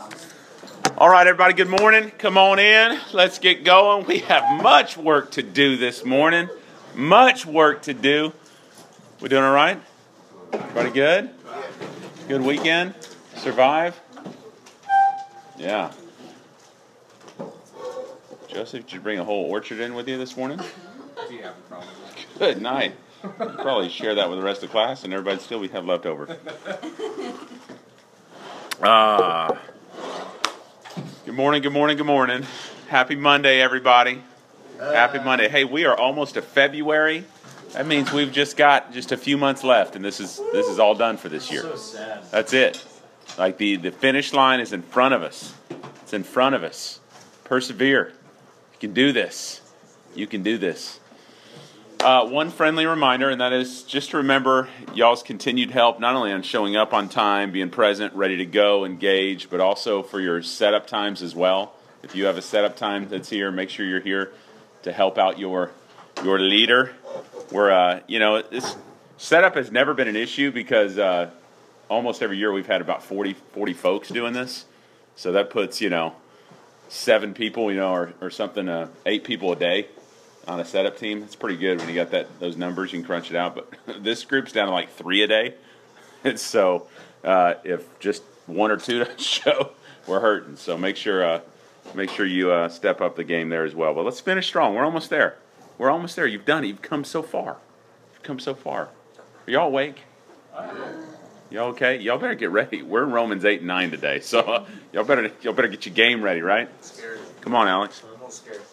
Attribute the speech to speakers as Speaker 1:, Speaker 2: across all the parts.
Speaker 1: All right, everybody, good morning. Come on in. Let's get going. We have much work to do this morning. Much work to do. We doing all right? Everybody good? Good weekend? Survive? Yeah. Joseph, did you bring a whole orchard in with you this morning?
Speaker 2: Do you have a problem?
Speaker 1: Good night. You'd probably share that with the rest of the class, and everybody still we have left over. Good morning, good morning, good morning. Happy Monday, everybody. Happy Monday. Hey, we are almost to February. That means we've just got just a few months left, and this is all done for this year.
Speaker 2: So sad.
Speaker 1: That's it. Like the finish line is in front of us. It's in front of us. Persevere. You can do this. You can do this. One friendly reminder, and that is just to remember y'all's continued help, not only on showing up on time, being present, ready to go, engage, but also for your setup times as well. If you have a setup time that's here, make sure you're here to help out your leader. This setup has never been an issue because almost every year we've had about 40 folks doing this. So that puts, 7 people, or something, 8 people a day on a setup team. It's pretty good when you got those numbers. You can crunch it out. But this group's down to like 3 a day. And so if just 1 or 2 don't show, we're hurting. So make sure you step up the game there as well. But let's finish strong. We're almost there. We're almost there. You've done it. You've come so far. Are y'all awake? Y'all okay? Y'all better get ready. We're in Romans 8 and 9 today. So y'all better get your game ready, right?
Speaker 2: Scared.
Speaker 1: Come on, Alex.
Speaker 2: I'm not scared.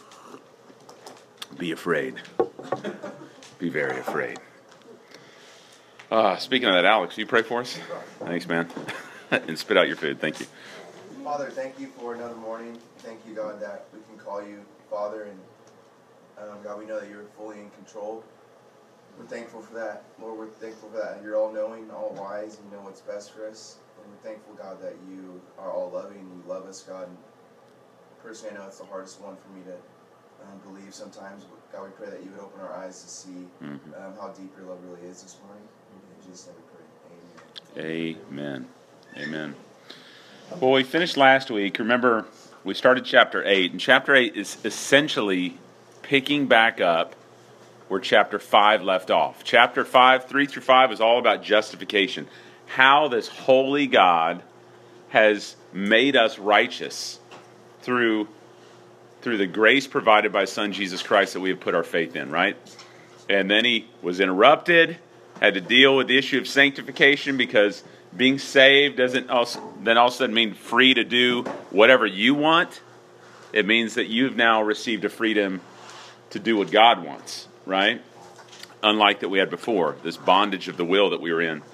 Speaker 1: Be afraid. Be very afraid. Speaking of that, Alex, will you pray for us? Thanks, man. And spit out your food. Thank you.
Speaker 3: Father, thank you for another morning. Thank you, God, that we can call you Father. And God, we know that you're fully in control. We're thankful for that. Lord, we're thankful for that. You're all-knowing, all-wise, and you know what's best for us. And we're thankful, God, that you are all-loving and you love us, God. And personally, I know it's the hardest one for me to believe sometimes. God, we pray that you would open our eyes to see how deep your love really is this morning. In Jesus' name we pray. Amen.
Speaker 1: Amen. Well, we finished last week. Remember, we started chapter 8, and chapter 8 is essentially picking back up where chapter 5 left off. Chapter 5, 3 through 5, is all about justification. How this holy God has made us righteous through the grace provided by His Son Jesus Christ that we have put our faith in, right? And then he was interrupted, had to deal with the issue of sanctification because being saved doesn't then all of a sudden mean free to do whatever you want. It means that you've now received a freedom to do what God wants, right? Unlike that we had before, this bondage of the will that we were in.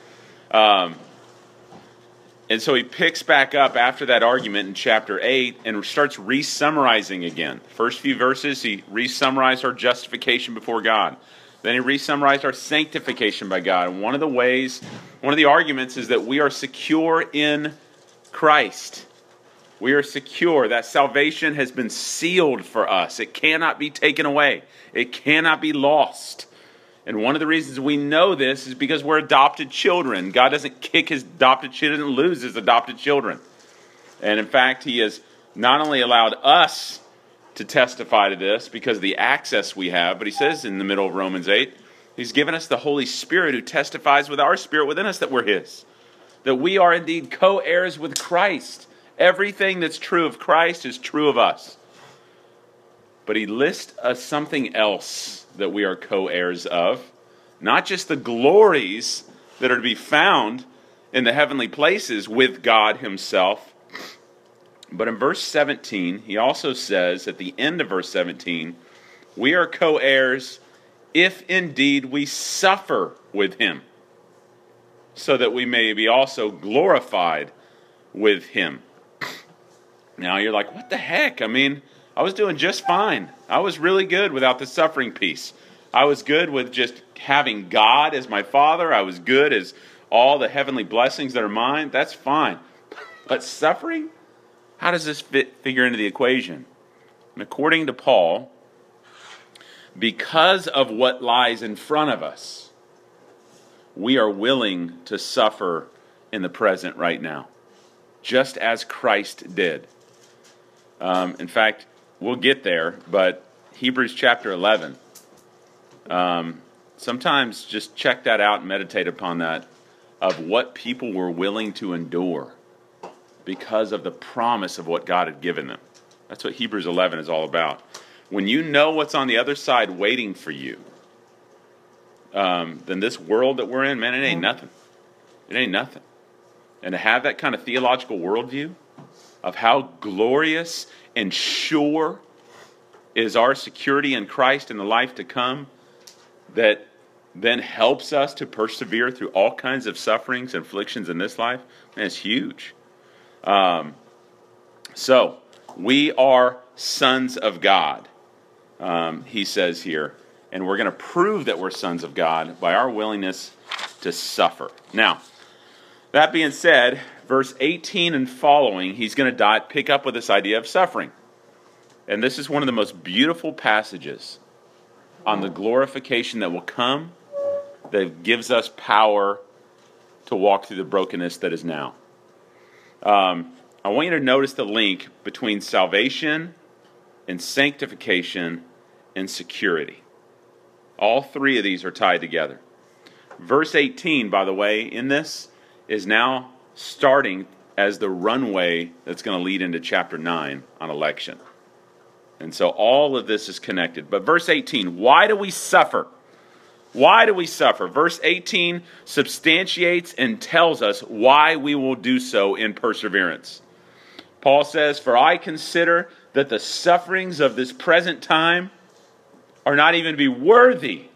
Speaker 1: And so he picks back up after that argument in chapter 8 and starts re-summarizing again. First few verses, he re-summarized our justification before God. Then he re-summarized our sanctification by God. And one of the arguments is that we are secure in Christ. We are secure. That salvation has been sealed for us. It cannot be taken away. It cannot be lost. And one of the reasons we know this is because we're adopted children. God doesn't kick His adopted children and lose His adopted children. And in fact, He has not only allowed us to testify to this because of the access we have, but He says in the middle of Romans 8, He's given us the Holy Spirit who testifies with our spirit within us that we're His. That we are indeed co-heirs with Christ. Everything that's true of Christ is true of us. But He lists us something else that we are co-heirs of. Not just the glories that are to be found in the heavenly places with God Himself. But in verse 17, he also says, at the end of verse 17, we are co-heirs if indeed we suffer with Him, so that we may be also glorified with Him. Now you're like, what the heck? I mean, I was doing just fine. I was really good without the suffering piece. I was good with just having God as my Father. I was good as all the heavenly blessings that are mine. That's fine. But suffering? How does this figure into the equation? And according to Paul, because of what lies in front of us, we are willing to suffer in the present right now. just as Christ did. In fact, we'll get there, but Hebrews chapter 11, sometimes just check that out and meditate upon that, of what people were willing to endure because of the promise of what God had given them. That's what Hebrews 11 is all about. When you know what's on the other side waiting for you, then this world that we're in, man, it ain't nothing. It ain't nothing. And to have that kind of theological worldview of how glorious and sure is our security in Christ in the life to come, that then helps us to persevere through all kinds of sufferings and afflictions in this life, man, it's huge. So, we are sons of God, he says here, and we're going to prove that we're sons of God by our willingness to suffer. Now, that being said, verse 18 and following, he's going to pick up with this idea of suffering. And this is one of the most beautiful passages on the glorification that will come, that gives us power to walk through the brokenness that is now. I want you to notice the link between salvation and sanctification and security. All three of these are tied together. Verse 18, by the way, in this is now starting as the runway that's going to lead into chapter 9 on election. And so all of this is connected. But verse 18, why do we suffer? Why do we suffer? Verse 18 substantiates and tells us why we will do so in perseverance. Paul says, "For I consider that the sufferings of this present time are not even to be worthy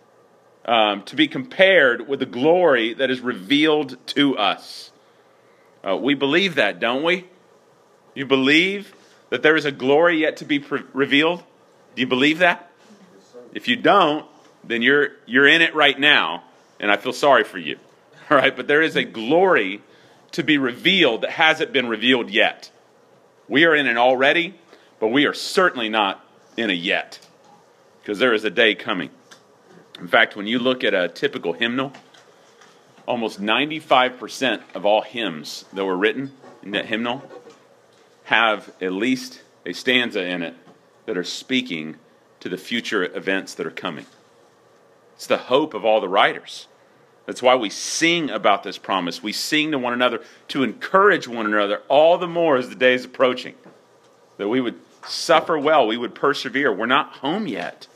Speaker 1: to be compared with the glory that is revealed to us." We believe that, don't we? You believe that there is a glory yet to be revealed? Do you believe that? If you don't, then you're in it right now, and I feel sorry for you. All right, but there is a glory to be revealed that hasn't been revealed yet. We are in it already, but we are certainly not in it yet, because there is a day coming. In fact, when you look at a typical hymnal, almost 95% of all hymns that were written in that hymnal have at least a stanza in it that are speaking to the future events that are coming. It's the hope of all the writers. That's why we sing about this promise. We sing to one another to encourage one another all the more as the day is approaching. That we would suffer well, we would persevere. We're not home yet.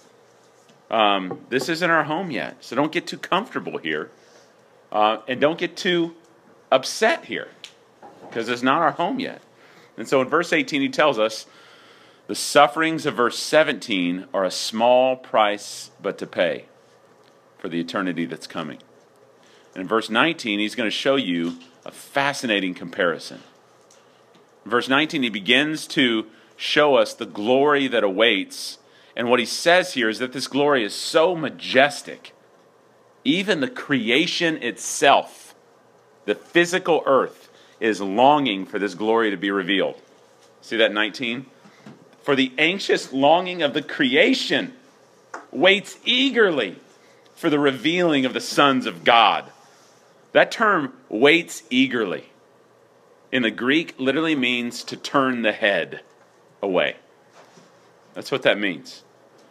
Speaker 1: This isn't our home yet. So don't get too comfortable here. And don't get too upset here, because it's not our home yet. And so in verse 18 he tells us, the sufferings of verse 17 are a small price but to pay for the eternity that's coming. And in verse 19 he's going to show you a fascinating comparison. In verse 19 he begins to show us the glory that awaits. And what he says here is that this glory is so majestic, even the creation itself, the physical earth, is longing for this glory to be revealed. See that 19? For the anxious longing of the creation waits eagerly for the revealing of the sons of God. That term, waits eagerly, in the Greek literally means to turn the head away. That's what that means.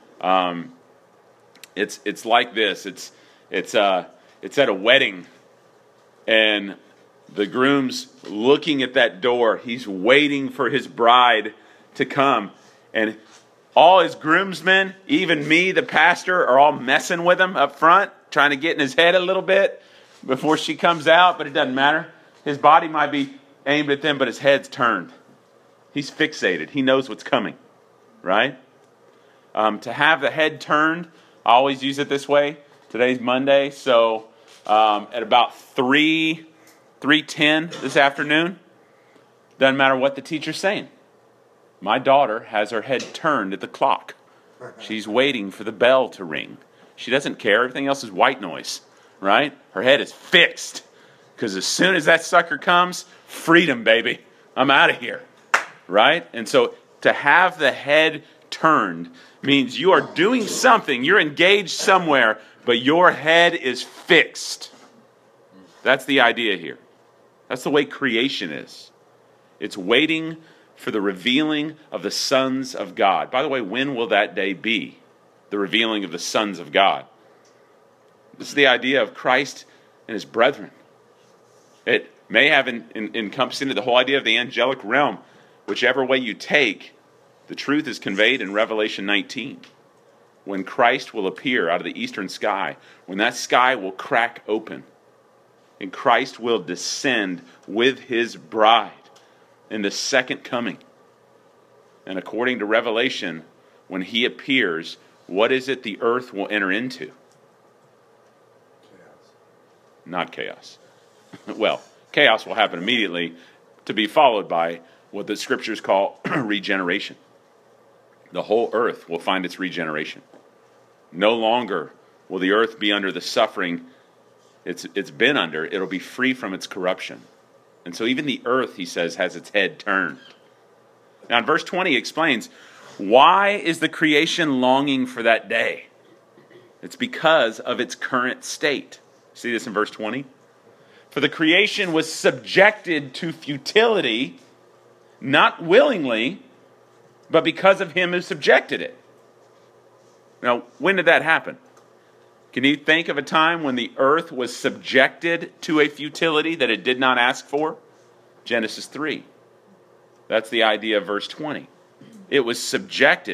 Speaker 1: It's like this. It's at a wedding, and the groom's looking at that door. He's waiting for his bride to come, and all his groomsmen, even me, the pastor, are all messing with him up front, trying to get in his head a little bit before she comes out. But it doesn't matter. His body might be aimed at them, but his head's turned. He's fixated. He knows what's coming, right? To have the head turned, I always use it this way. Today's Monday, so at about 3:10 this afternoon, doesn't matter what the teacher's saying. My daughter has her head turned at the clock. She's waiting for the bell to ring. She doesn't care. Everything else is white noise, right? Her head is fixed, because as soon as that sucker comes, freedom, baby. I'm out of here, right? And so to have the head turned means you are doing something. You're engaged somewhere, but your head is fixed. That's the idea here. That's the way creation is. It's waiting for the revealing of the sons of God. By the way, when will that day be? The revealing of the sons of God. This is the idea of Christ and his brethren. It may have encompassed into the whole idea of the angelic realm. Whichever way you take, the truth is conveyed in Revelation 19. When Christ will appear out of the eastern sky, when that sky will crack open, and Christ will descend with his bride in the second coming. And according to Revelation, when he appears, what is it the earth will enter into?
Speaker 3: Chaos.
Speaker 1: Not chaos. Well, chaos will happen immediately, to be followed by what the scriptures call regeneration. The whole earth will find its regeneration. No longer will the earth be under the suffering it's been under. It'll be free from its corruption. And so even the earth, he says, has its head turned. Now in verse 20 he explains, why is the creation longing for that day? It's because of its current state. See this in verse 20? For the creation was subjected to futility, not willingly, but because of him who subjected it. Now, when did that happen? Can you think of a time when the earth was subjected to a futility that it did not ask for? Genesis 3. That's the idea of verse 20. It was subjected.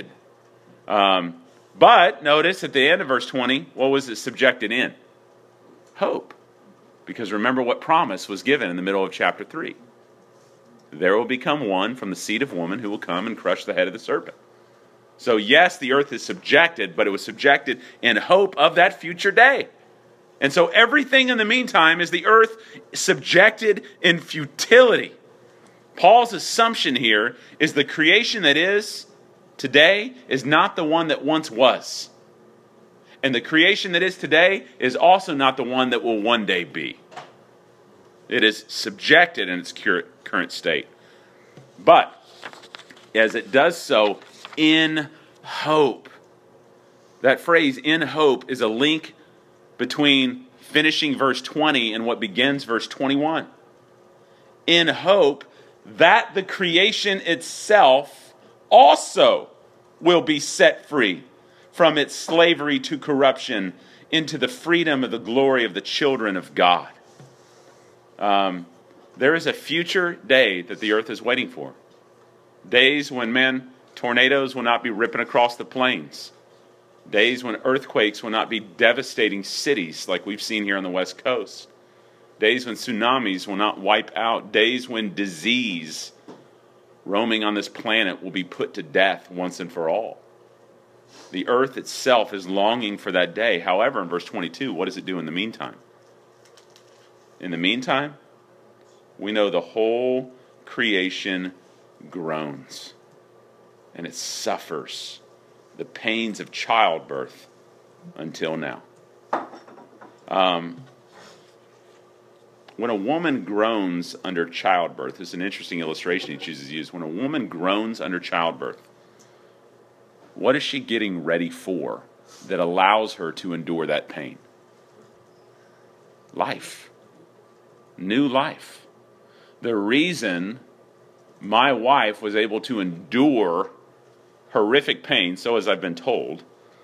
Speaker 1: But notice at the end of verse 20, what was it subjected in? Hope. Because remember what promise was given in the middle of chapter 3. There will become one from the seed of woman who will come and crush the head of the serpent. So yes, the earth is subjected, but it was subjected in hope of that future day. And so everything in the meantime is the earth subjected in futility. Paul's assumption here is the creation that is today is not the one that once was. And the creation that is today is also not the one that will one day be. It is subjected in its current state. But as it does so in hope. That phrase, in hope, is a link between finishing verse 20 and what begins verse 21. In hope that the creation itself also will be set free from its slavery to corruption into the freedom of the glory of the children of God. There is a future day that the earth is waiting for. Days when tornadoes will not be ripping across the plains. Days when earthquakes will not be devastating cities like we've seen here on the West Coast. Days when tsunamis will not wipe out. Days when disease roaming on this planet will be put to death once and for all. The earth itself is longing for that day. However, in verse 22, what does it do in the meantime? In the meantime, we know the whole creation groans. And it suffers the pains of childbirth until now. When a woman groans under childbirth, this is an interesting illustration he chooses to use. When a woman groans under childbirth, what is she getting ready for that allows her to endure that pain? Life. New life. The reason my wife was able to endure horrific pain, so as I've been told,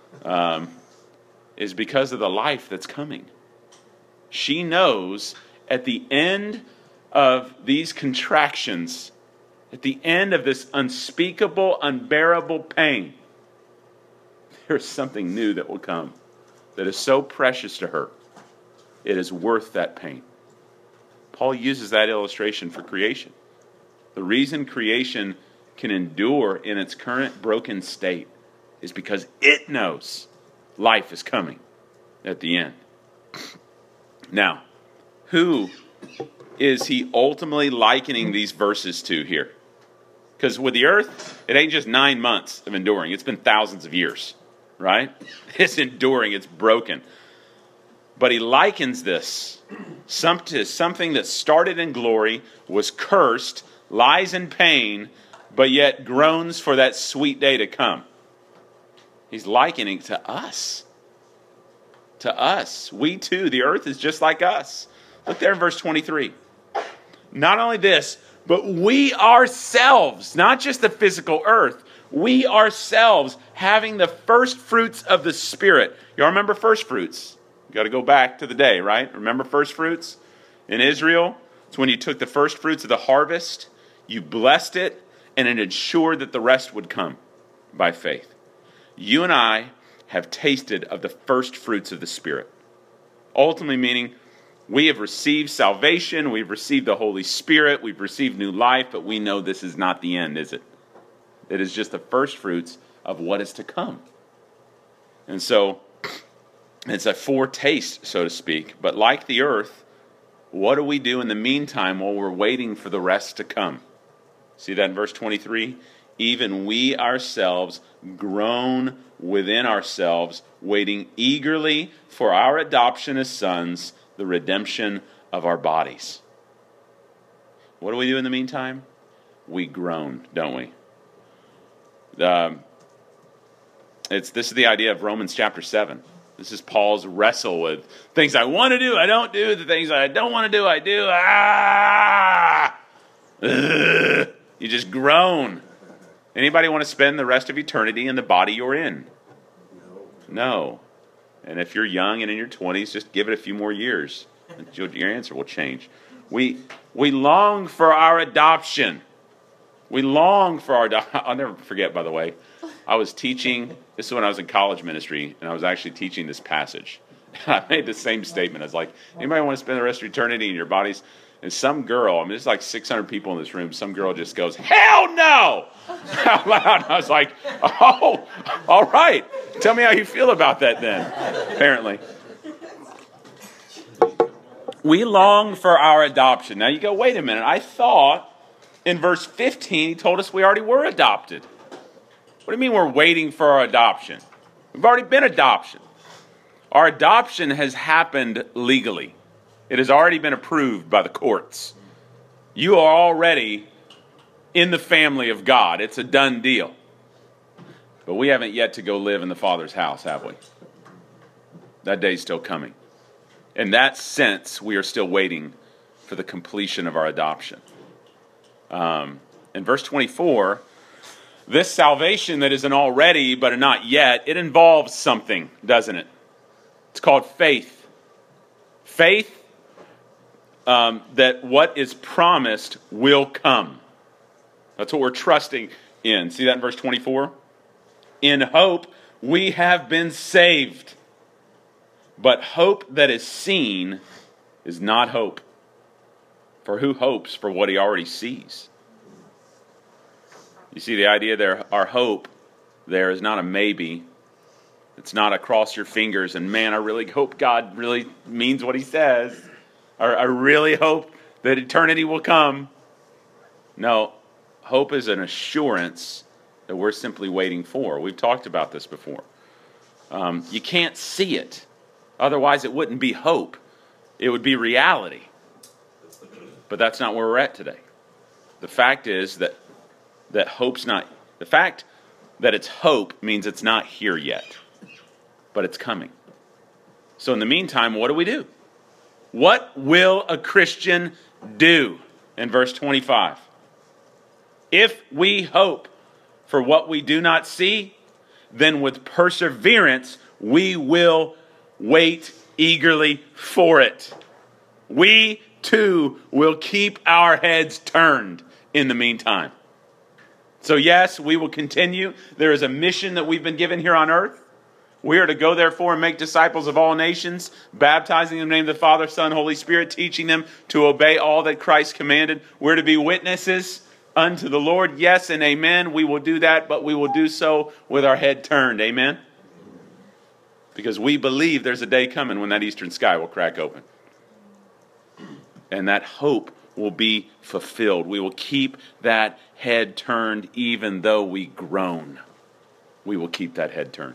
Speaker 1: is because of the life that's coming. She knows at the end of these contractions, at the end of this unspeakable, unbearable pain, there's something new that will come that is so precious to her. It is worth that pain. Paul uses that illustration for creation. The reason creation can endure in its current broken state is because it knows life is coming at the end. Now, who is he ultimately likening these verses to here? Because with the earth, it ain't just 9 months of enduring. It's been thousands of years, right? It's enduring. It's broken. But he likens this to something that started in glory, was cursed, lies in pain, but yet groans for that sweet day to come. He's likening it to us. To us. We too, the earth is just like us. Look there in verse 23. Not only this, But we ourselves, not just the physical earth, we ourselves having the first fruits of the Spirit. Y'all remember first fruits? You got to go back to the day, right? Remember first fruits? In Israel, it's when you took the first fruits of the harvest, you blessed it, and it ensured that the rest would come by faith. You and I have tasted of the first fruits of the Spirit. Ultimately meaning we have received salvation, we've received the Holy Spirit, we've received new life, but we know this is not the end, is it? It is just the first fruits of what is to come. And so, it's a foretaste, so to speak. But like the earth, what do we do in the meantime while we're waiting for the rest to come? See that in verse 23? Even we ourselves groan within ourselves, waiting eagerly for our adoption as sons, the redemption of our bodies. What do we do in the meantime? We groan, don't we? This is the idea of Romans chapter 7. This is Paul's wrestle with things I want to do, I don't do. The things I don't want to do, I do. You just groan. Anybody want to spend the rest of eternity in the body you're in? No. And if you're young and in your 20s, just give it a few more years. And your answer will change. We long for our adoption. We long for our adoption. I'll never forget, by the way, I was teaching, this is when I was in college ministry, and I was actually teaching this passage. I made the same statement. I was like, anybody want to spend the rest of eternity in your bodies? And some girl, I mean, there's like 600 people in this room, some girl just goes, hell no! Out loud. I was like, oh, all right. Tell me how you feel about that then, apparently. We long for our adoption. Now you go, wait a minute. I thought in verse 15 he told us we already were adopted. What do you mean we're waiting for our adoption? We've already been adopted. Our adoption has happened legally. It has already been approved by the courts. You are already in the family of God. It's a done deal. But we haven't yet to go live in the Father's house, have we? That day's still coming. In that sense, we are still waiting for the completion of our adoption. In verse 24, this salvation that is an already but a not yet, it involves something, doesn't it? It's called faith. Faith that what is promised will come. That's what we're trusting in. See that in verse 24? In hope we have been saved. But hope that is seen is not hope. For who hopes for what he already sees? You see the idea there? Our hope there is not a maybe. It's not a cross your fingers and man, I really hope God really means what he says. I really hope that eternity will come. No, hope is an assurance that we're simply waiting for. We've talked about this before. You can't see it. Otherwise, it wouldn't be hope. It would be reality. But that's not where we're at today. The fact is that hope's not... The fact that it's hope means it's not here yet. But it's coming. So in the meantime, what do? What will a Christian do? In verse 25. If we hope for what we do not see, then with perseverance we will wait eagerly for it. We too will keep our heads turned in the meantime. So yes, we will continue. There is a mission that we've been given here on earth. We are to go, therefore, and make disciples of all nations, baptizing in the name of the Father, Son, Holy Spirit, teaching them to obey all that Christ commanded. We're to be witnesses unto the Lord. Yes and amen. We will do that, but we will do so with our head turned. Amen? Because we believe there's a day coming when that eastern sky will crack open. And that hope will be fulfilled. We will keep that head turned even though we groan. We will keep that head turned.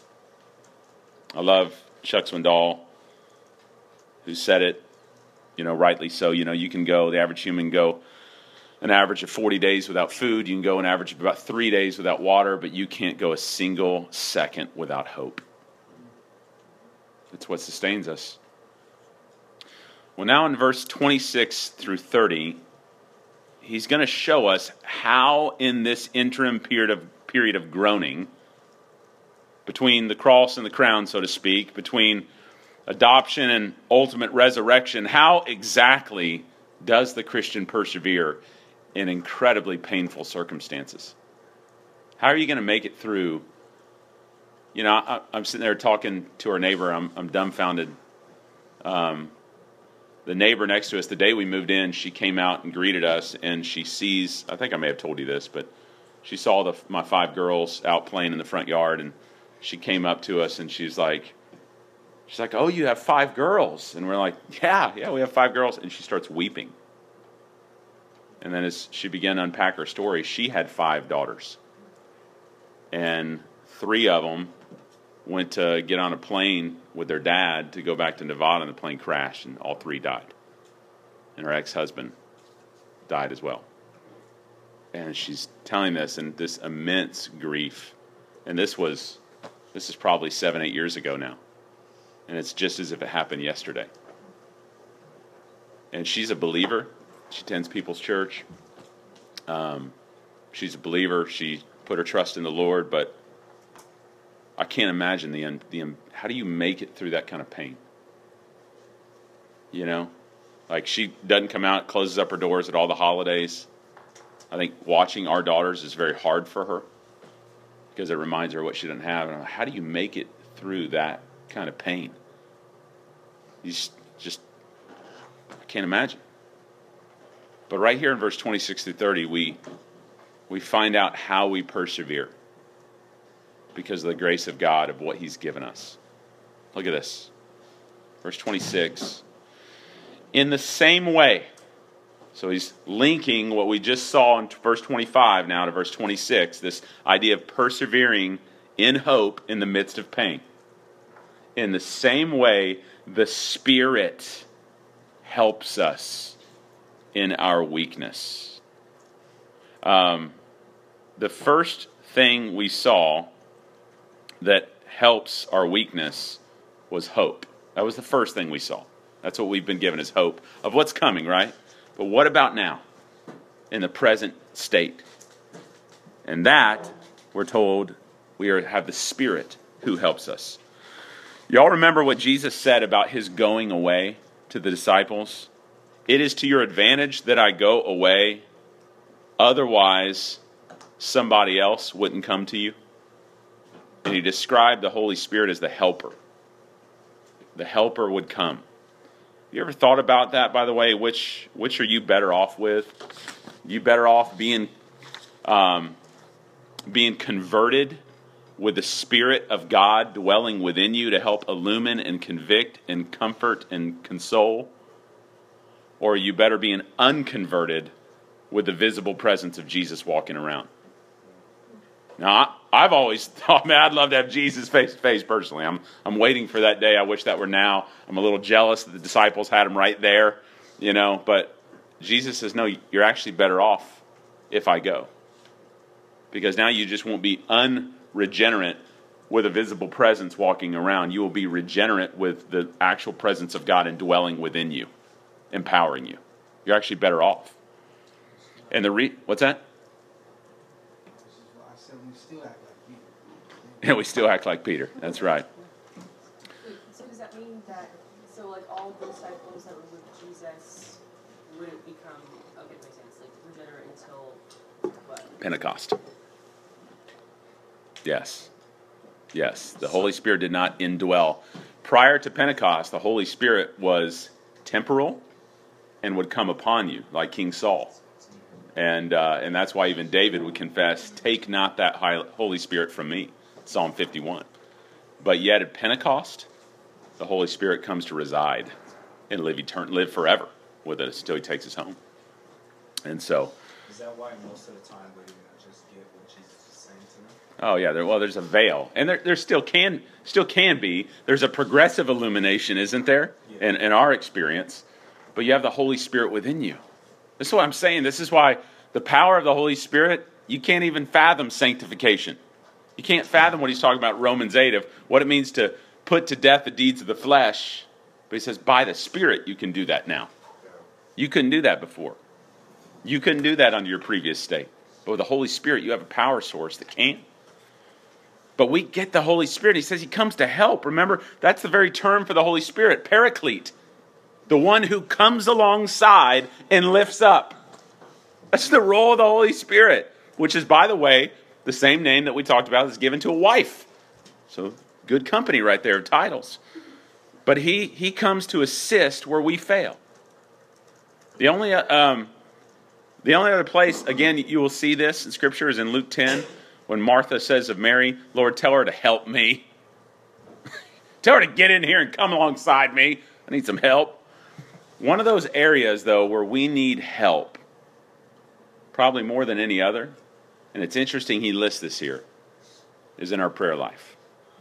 Speaker 1: I love Chuck Swindoll, who said it, rightly so. You can go, the average human can go an average of 40 days without food. You can go an average of about 3 days without water, but you can't go a single second without hope. It's what sustains us. Well, now in verse 26 through 30, he's going to show us how in this interim period of groaning, between the cross and the crown, so to speak, between adoption and ultimate resurrection, how exactly does the Christian persevere in incredibly painful circumstances? How are you going to make it through? You know, I'm sitting there talking to our neighbor. I'm dumbfounded. The neighbor next to us, the day we moved in, she came out and greeted us, and she sees, I think I may have told you this, but she saw my 5 girls out playing in the front yard, and she came up to us, and she's like, oh, you have 5 girls? And we're like, yeah, we have 5 girls. And she starts weeping. And then as she began to unpack her story, she had 5 daughters. And 3 of them went to get on a plane with their dad to go back to Nevada, and the plane crashed, and all 3 died. And her ex-husband died as well. And she's telling this in this immense grief. And this is probably 7-8 years ago now. And it's just as if it happened yesterday. And she's a believer. She attends People's Church. She's a believer. She put her trust in the Lord, but I can't imagine how do you make it through that kind of pain? You know? Like, she doesn't come out, closes up her doors at all the holidays. I think watching our daughters is very hard for her because it reminds her of what she doesn't have. And I'm like, how do you make it through that kind of pain? You just I can't imagine. But right here in verse 26 through 30, we find out how we persevere because of the grace of God, of what he's given us. Look at this. Verse 26. In the same way, so he's linking what we just saw in verse 25 now to verse 26, this idea of persevering in hope in the midst of pain. In the same way, the Spirit helps us in our weakness. The first thing we saw that helps our weakness was hope. That was the first thing we saw. That's what we've been given, is hope of what's coming, right? But what about now, in the present state? And that, we're told, have the Spirit who helps us. Y'all remember what Jesus said about his going away to the disciples? It is to your advantage that I go away, otherwise somebody else wouldn't come to you. And he described the Holy Spirit as the helper. The helper would come. You ever thought about that, by the way? Which are you better off with? You better off being converted with the Spirit of God dwelling within you to help illumine and convict and comfort and console? Or are you better being unconverted with the visible presence of Jesus walking around? Now, I've always thought, man, I'd love to have Jesus face to face personally. I'm waiting for that day. I wish that were now. I'm a little jealous that the disciples had him right there, you know. But Jesus says, no, you're actually better off if I go. Because now you just won't be unregenerate with a visible presence walking around. You will be regenerate with the actual presence of God indwelling within you, empowering you. You're actually better off. And what's that? Yeah, we still act like Peter. That's right.
Speaker 2: So does that mean that, like all the disciples that were with Jesus wouldn't become, okay, makes sense, like regenerate until what?
Speaker 1: Pentecost. Yes. The Holy Spirit did not indwell. Prior to Pentecost, the Holy Spirit was temporal and would come upon you, like King Saul. And that's why even David would confess, take not that Holy Spirit from me, Psalm 51. But yet at Pentecost, the Holy Spirit comes to reside and live forever with us until he takes us home. And so...
Speaker 4: Is that why most of the time we didn't just get what Jesus is saying to them?
Speaker 1: Oh yeah, there's a veil. And there still can be. There's a progressive illumination, isn't there? Yeah. In our experience. But you have the Holy Spirit within you. This is what I'm saying. This is why the power of the Holy Spirit, you can't even fathom sanctification. You can't fathom what he's talking about, Romans 8, of what it means to put to death the deeds of the flesh. But he says, by the Spirit, you can do that now. You couldn't do that before. You couldn't do that under your previous state. But with the Holy Spirit, you have a power source that can. But we get the Holy Spirit. He says he comes to help. Remember, that's the very term for the Holy Spirit, paraclete. The one who comes alongside and lifts up. That's the role of the Holy Spirit, which is, by the way, the same name that we talked about is given to a wife. So good company right there of titles. But he comes to assist where we fail. The only other place, again, you will see this in Scripture is in Luke 10, when Martha says of Mary, Lord, tell her to help me. Tell her to get in here and come alongside me. I need some help. One of those areas, though, where we need help, probably more than any other, and it's interesting he lists this here, is in our prayer life.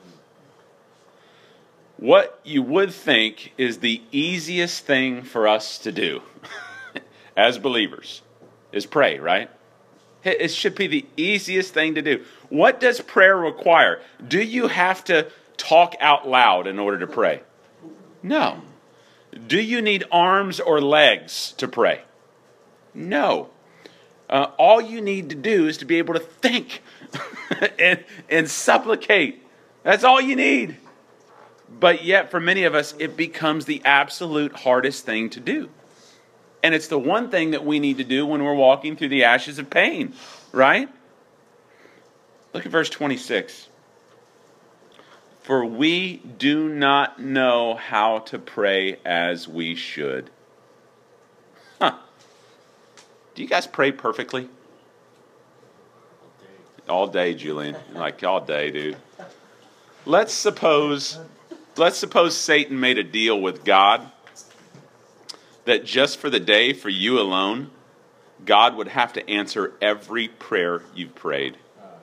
Speaker 1: What you would think is the easiest thing for us to do as believers is pray, right? It should be the easiest thing to do. What does prayer require? Do you have to talk out loud in order to pray? No. Do you need arms or legs to pray? No. All you need to do is to be able to think and supplicate. That's all you need. But yet, for many of us, it becomes the absolute hardest thing to do. And it's the one thing that we need to do when we're walking through the ashes of pain, right? Look at verse 26. For we do not know how to pray as we should. Do you guys pray perfectly? All day, Julian. Like all day, dude. Let's suppose Satan made a deal with God that just for the day, for you alone, God would have to answer every prayer you've prayed.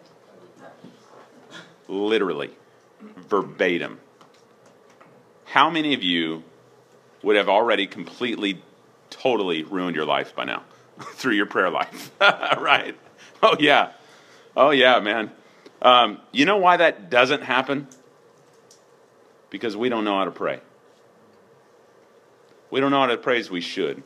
Speaker 1: Literally. Verbatim. How many of you would have already completely, totally ruined your life by now through your prayer life? Right? Oh, yeah. Oh, yeah, man. You know why that doesn't happen? Because we don't know how to pray. We don't know how to pray as we should.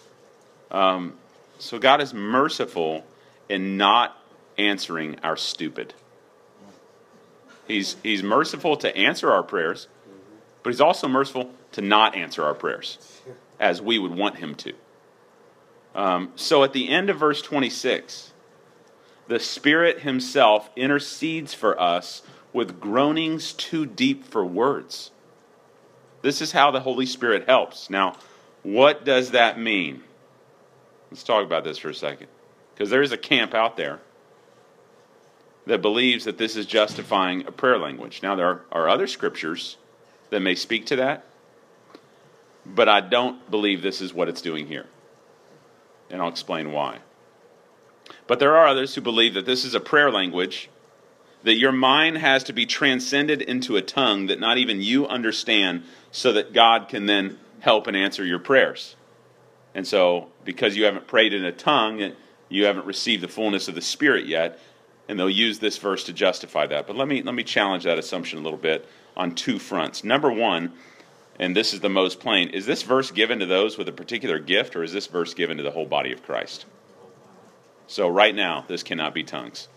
Speaker 1: So God is merciful in not answering our stupid. He's merciful to answer our prayers, but he's also merciful to not answer our prayers as we would want him to. So at the end of verse 26, the Spirit himself intercedes for us with groanings too deep for words. This is how the Holy Spirit helps. Now, what does that mean? Let's talk about this for a second. Because there is a camp out there that believes that this is justifying a prayer language. Now, there are other scriptures that may speak to that, but I don't believe this is what it's doing here. And I'll explain why. But there are others who believe that this is a prayer language, that your mind has to be transcended into a tongue that not even you understand, so that God can then help and answer your prayers. And so, because you haven't prayed in a tongue, you haven't received the fullness of the Spirit yet, and they'll use this verse to justify that. But let me challenge that assumption a little bit on two fronts. Number one, and this is the most plain, is this verse given to those with a particular gift, or is this verse given to the whole body of Christ? So right now, this cannot be tongues.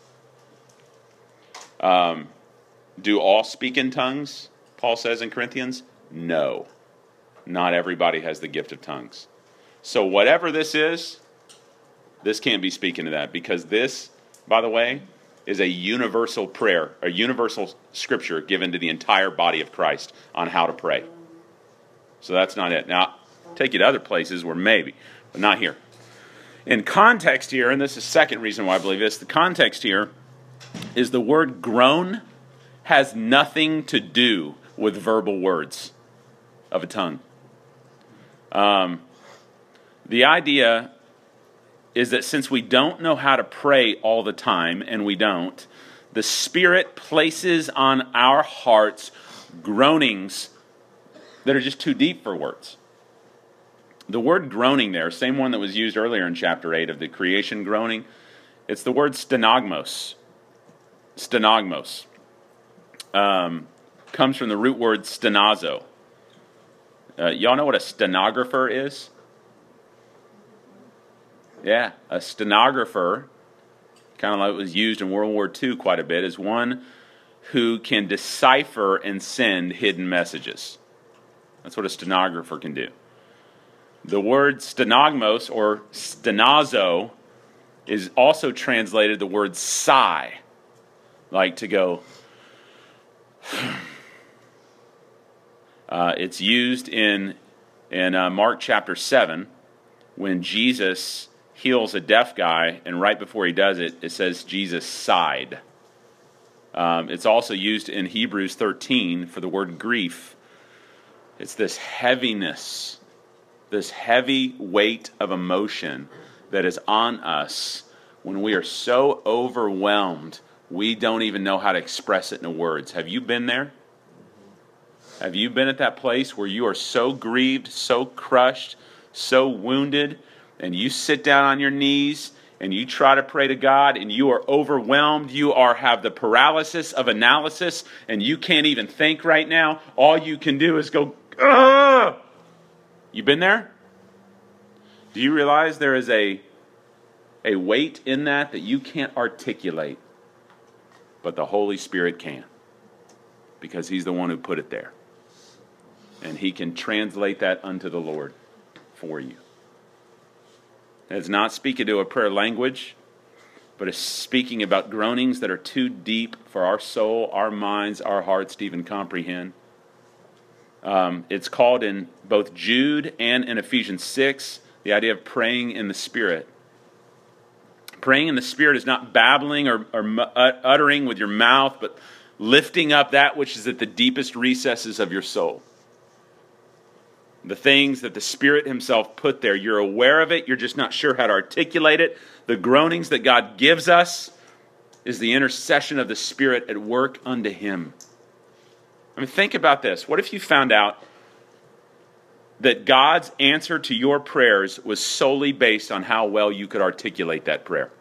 Speaker 1: Do all speak in tongues, Paul says in Corinthians? No. Not everybody has the gift of tongues. So whatever this is, this can't be speaking to that, because this, by the way, is a universal prayer, a universal scripture given to the entire body of Christ on how to pray. So that's not it. Now, I'll take you to other places where maybe, but not here. In context here, and this is the second reason why I believe this, the context here is the word groan has nothing to do with verbal words of a tongue. The idea is that since we don't know how to pray all the time, and we don't, the Spirit places on our hearts groanings that are just too deep for words. The word groaning there, same one that was used earlier in chapter 8 of the creation groaning, it's the word stenogmos. Stenogmos. Comes from the root word stenazo. Y'all know what a stenographer is? Yeah, a stenographer, kind of like it was used in World War II quite a bit, is one who can decipher and send hidden messages. That's what a stenographer can do. The word stenogmos or stenazo is also translated the word sigh, like to go. It's used in Mark chapter 7 when Jesus heals a deaf guy, and right before he does it, it says Jesus sighed. It's also used in Hebrews 13 for the word grief. It's this heaviness, this heavy weight of emotion that is on us when we are so overwhelmed we don't even know how to express it in words. Have you been there? Have you been at that place where you are so grieved, so crushed, so wounded, and you sit down on your knees and you try to pray to God and you are overwhelmed, have the paralysis of analysis, and you can't even think right now? All you can do is go, ugh! You been there? Do you realize there is a weight in that you can't articulate, but the Holy Spirit can, because He's the one who put it there. And He can translate that unto the Lord for you. It's not speaking to a prayer language, but it's speaking about groanings that are too deep for our soul, our minds, our hearts to even comprehend. It's called in both Jude and in Ephesians 6, the idea of praying in the Spirit. Praying in the Spirit is not babbling or uttering with your mouth, but lifting up that which is at the deepest recesses of your soul. The things that the Spirit Himself put there. You're aware of it, you're just not sure how to articulate it. The groanings that God gives us is the intercession of the Spirit at work unto Him. I mean, think about this. What if you found out that God's answer to your prayers was solely based on how well you could articulate that prayer?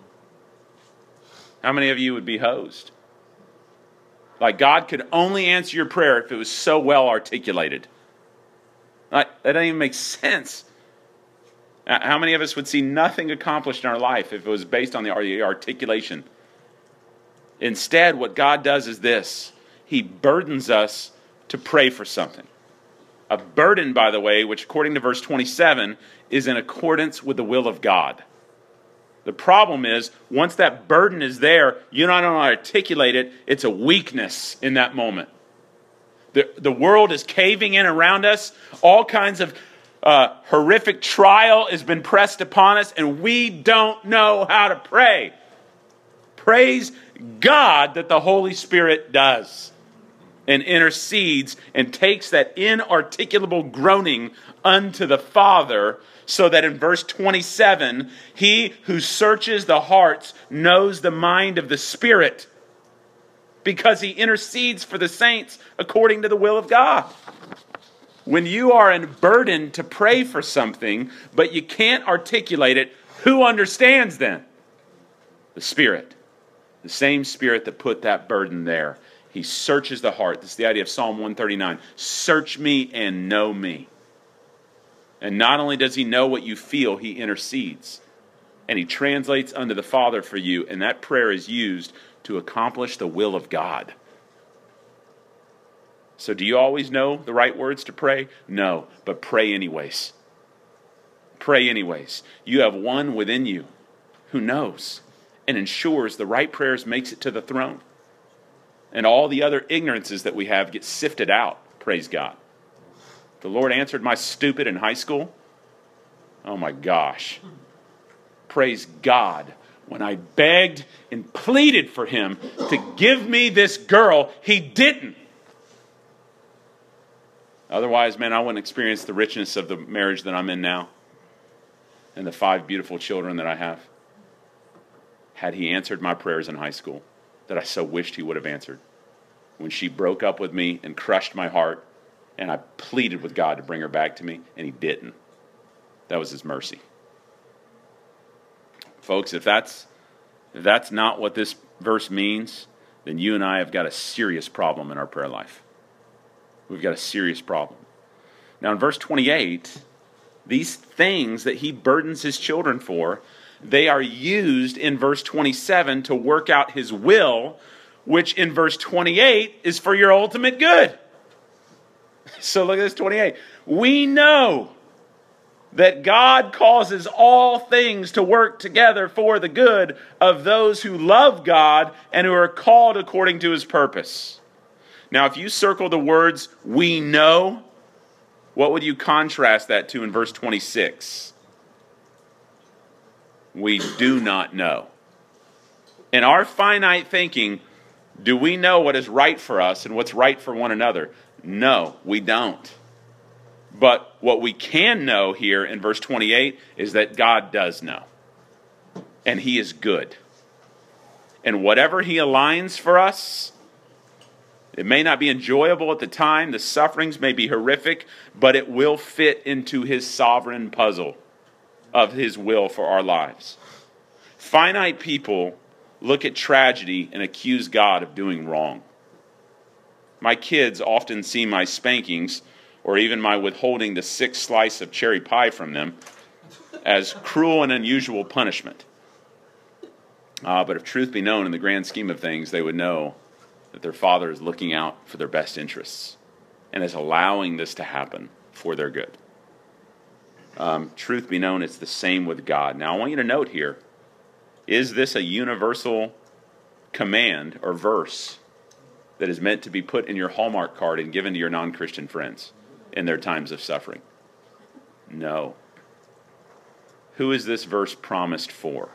Speaker 1: How many of you would be hosed? Like, God could only answer your prayer if it was so well articulated. That doesn't even make sense. How many of us would see nothing accomplished in our life if it was based on the articulation? Instead, what God does is this. He burdens us to pray for something. A burden, by the way, which according to verse 27, is in accordance with the will of God. The problem is, once that burden is there, you don't know how to articulate it. It's a weakness in that moment. The world is caving in around us. All kinds of horrific trial has been pressed upon us, and we don't know how to pray. Praise God that the Holy Spirit does and intercedes and takes that inarticulable groaning unto the Father, so that in verse 27, He who searches the hearts knows the mind of the Spirit, because He intercedes for the saints according to the will of God. When you are burdened to pray for something, but you can't articulate it, who understands then? The Spirit. The same Spirit that put that burden there. He searches the heart. This is the idea of Psalm 139. Search me and know me. And not only does He know what you feel, He intercedes. And He translates unto the Father for you. And that prayer is used to accomplish the will of God. So do you always know the right words to pray? No, but pray anyways. Pray anyways. You have one within you who knows and ensures the right prayers makes it to the throne. And all the other ignorances that we have get sifted out. Praise God. The Lord answered my stupid in high school. Oh my gosh. Praise God. When I begged and pleaded for Him to give me this girl, He didn't. Otherwise, man, I wouldn't experience the richness of the marriage that I'm in now and the 5 beautiful children that I have. Had He answered my prayers in high school that I so wished He would have answered. When she broke up with me and crushed my heart, and I pleaded with God to bring her back to me, and He didn't. That was His mercy. Folks, if that's not what this verse means, then you and I have got a serious problem in our prayer life. We've got a serious problem. Now in verse 28, these things that he burdens his children for, they are used in verse 27 to work out his will, which in verse 28 is for your ultimate good. So look at this 28. We know that God causes all things to work together for the good of those who love God and who are called according to his purpose. Now, if you circle the words, we know, what would you contrast that to in verse 26? We do not know. In our finite thinking, do we know what is right for us and what's right for one another? No, we don't. But what we can know here in verse 28 is that God does know. And he is good. And whatever he aligns for us, it may not be enjoyable at the time, the sufferings may be horrific, but it will fit into his sovereign puzzle of his will for our lives. Finite people look at tragedy and accuse God of doing wrong. My kids often see my spankings, or even my withholding the 6th slice of cherry pie from them, as cruel and unusual punishment. But if truth be known, in the grand scheme of things, they would know that their Father is looking out for their best interests and is allowing this to happen for their good. Truth be known, it's the same with God. Now, I want you to note here, is this a universal command or verse that is meant to be put in your Hallmark card and given to your non-Christian friends in their times of suffering? No. Who is this verse promised for?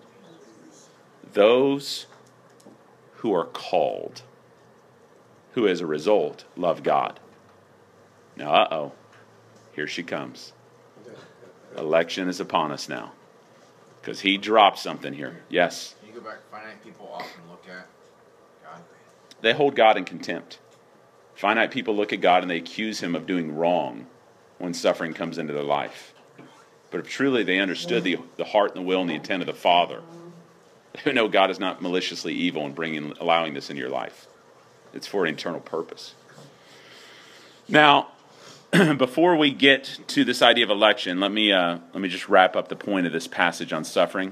Speaker 1: Those who are called, who as a result love God. Now, here she comes. Election is upon us now. Because he dropped something here. Yes?
Speaker 5: Can you go back? Finite people often look at God.
Speaker 1: They hold God in contempt. Finite people look at God and they accuse him of doing wrong when suffering comes into their life. But if truly they understood the heart and the will and the intent of the Father, they would know God is not maliciously evil in allowing this into your life. It's for an eternal purpose. Now, before we get to this idea of election, let me just wrap up the point of this passage on suffering.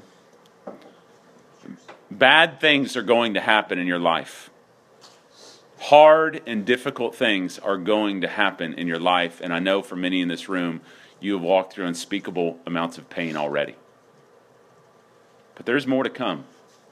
Speaker 1: Bad things are going to happen in your life. Hard and difficult things are going to happen in your life, and I know for many in this room, you have walked through unspeakable amounts of pain already. But there's more to come.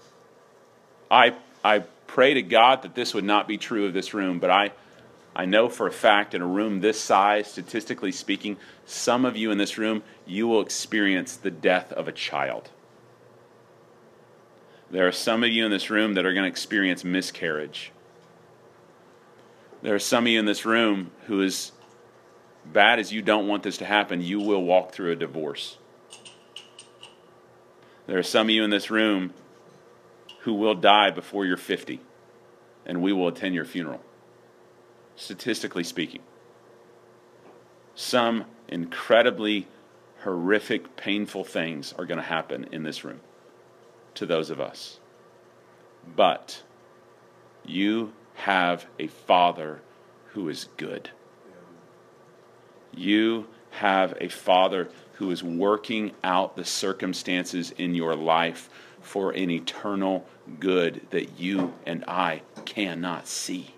Speaker 1: I pray to God that this would not be true of this room, but I know for a fact in a room this size, statistically speaking, some of you in this room, you will experience the death of a child. There are some of you in this room that are going to experience miscarriage. There are some of you in this room who, as bad as you don't want this to happen, you will walk through a divorce. There are some of you in this room who will die before you're 50, and we will attend your funeral. Statistically speaking. Some incredibly horrific, painful things are going to happen in this room to those of us. But you have a Father who is good. You have a Father who is working out the circumstances in your life for an eternal good that you and I cannot see.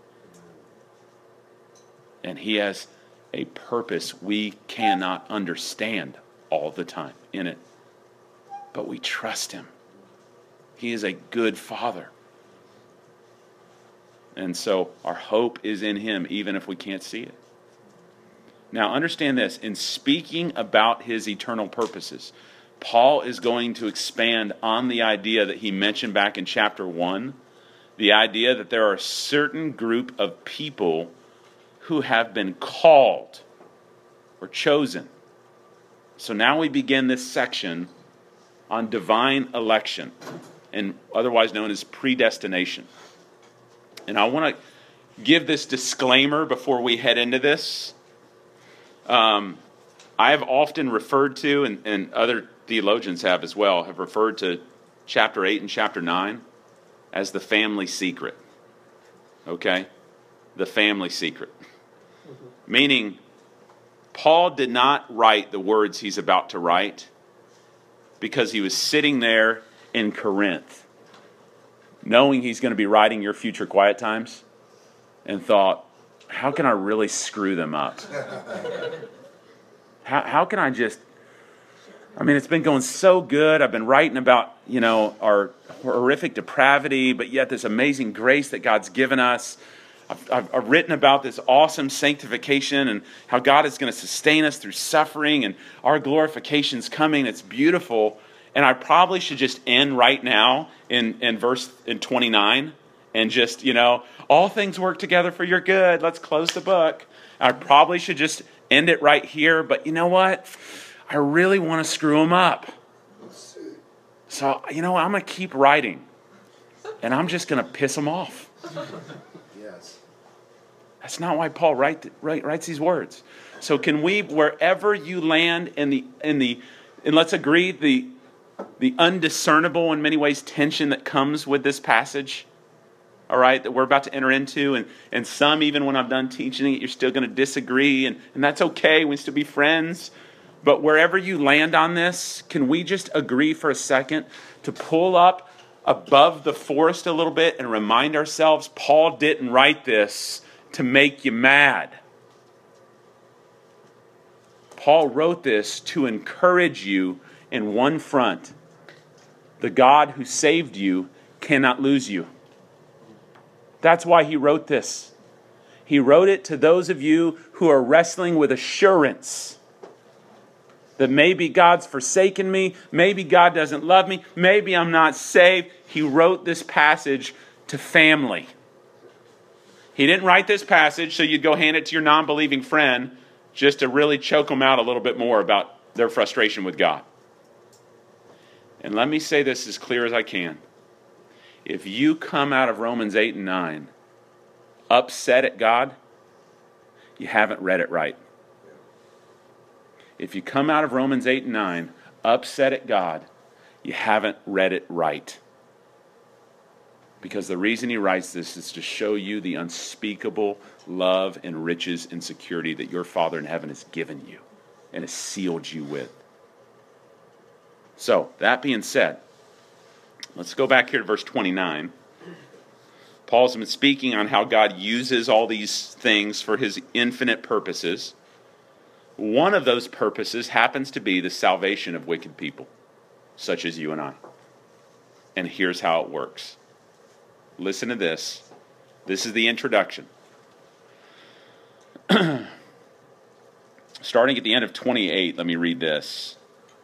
Speaker 1: And he has a purpose we cannot understand all the time in it. But we trust him. He is a good Father. And so our hope is in him, even if we can't see it. Now understand this. In speaking about his eternal purposes, Paul is going to expand on the idea that he mentioned back in chapter 1. The idea that there are a certain group of people who have been called or chosen. So now we begin this section on divine election, and otherwise known as predestination. And I want to give this disclaimer before we head into this. I have often referred to, and other theologians have as well, have referred to chapter 8 and chapter 9 as the family secret. Okay? The family secret. Meaning, Paul did not write the words he's about to write because he was sitting there in Corinth, knowing he's going to be writing your future quiet times, and thought, how can I really screw them up? How can I just... it's been going so good. I've been writing about, our horrific depravity, but yet this amazing grace that God's given us. I've written about this awesome sanctification and how God is going to sustain us through suffering, and our glorification's coming. It's beautiful. And I probably should just end right now in verse 29 and just, all things work together for your good. Let's close the book. I probably should just end it right here. But you know what? I really want to screw them up. So, I'm going to keep writing. And I'm just going to piss them off.
Speaker 4: Yes.
Speaker 1: That's not why Paul writes these words. So can we, wherever you land and let's agree, the undiscernible in many ways tension that comes with this passage, all right, that we're about to enter into, and some, even when I'm done teaching it, you're still going to disagree, and that's okay, we still be friends. But wherever you land on this, can we just agree for a second to pull up above the forest a little bit and remind ourselves Paul didn't write this to make you mad. Paul wrote this to encourage you in one front. The God who saved you cannot lose you. That's why he wrote this. He wrote it to those of you who are wrestling with assurance that maybe God's forsaken me, maybe God doesn't love me, maybe I'm not saved. He wrote this passage to family. He didn't write this passage so you'd go hand it to your non-believing friend just to really choke them out a little bit more about their frustration with God. And let me say this as clear as I can. If you come out of Romans 8 and 9 upset at God, you haven't read it right. If you come out of Romans 8 and 9 upset at God, you haven't read it right. Because the reason he writes this is to show you the unspeakable love and riches and security that your Father in heaven has given you and has sealed you with. So, that being said, let's go back here to verse 29. Paul's been speaking on how God uses all these things for his infinite purposes. One of those purposes happens to be the salvation of wicked people, such as you and I. And here's how it works. Listen to this. This is the introduction. Starting at the end of 28, let me read this.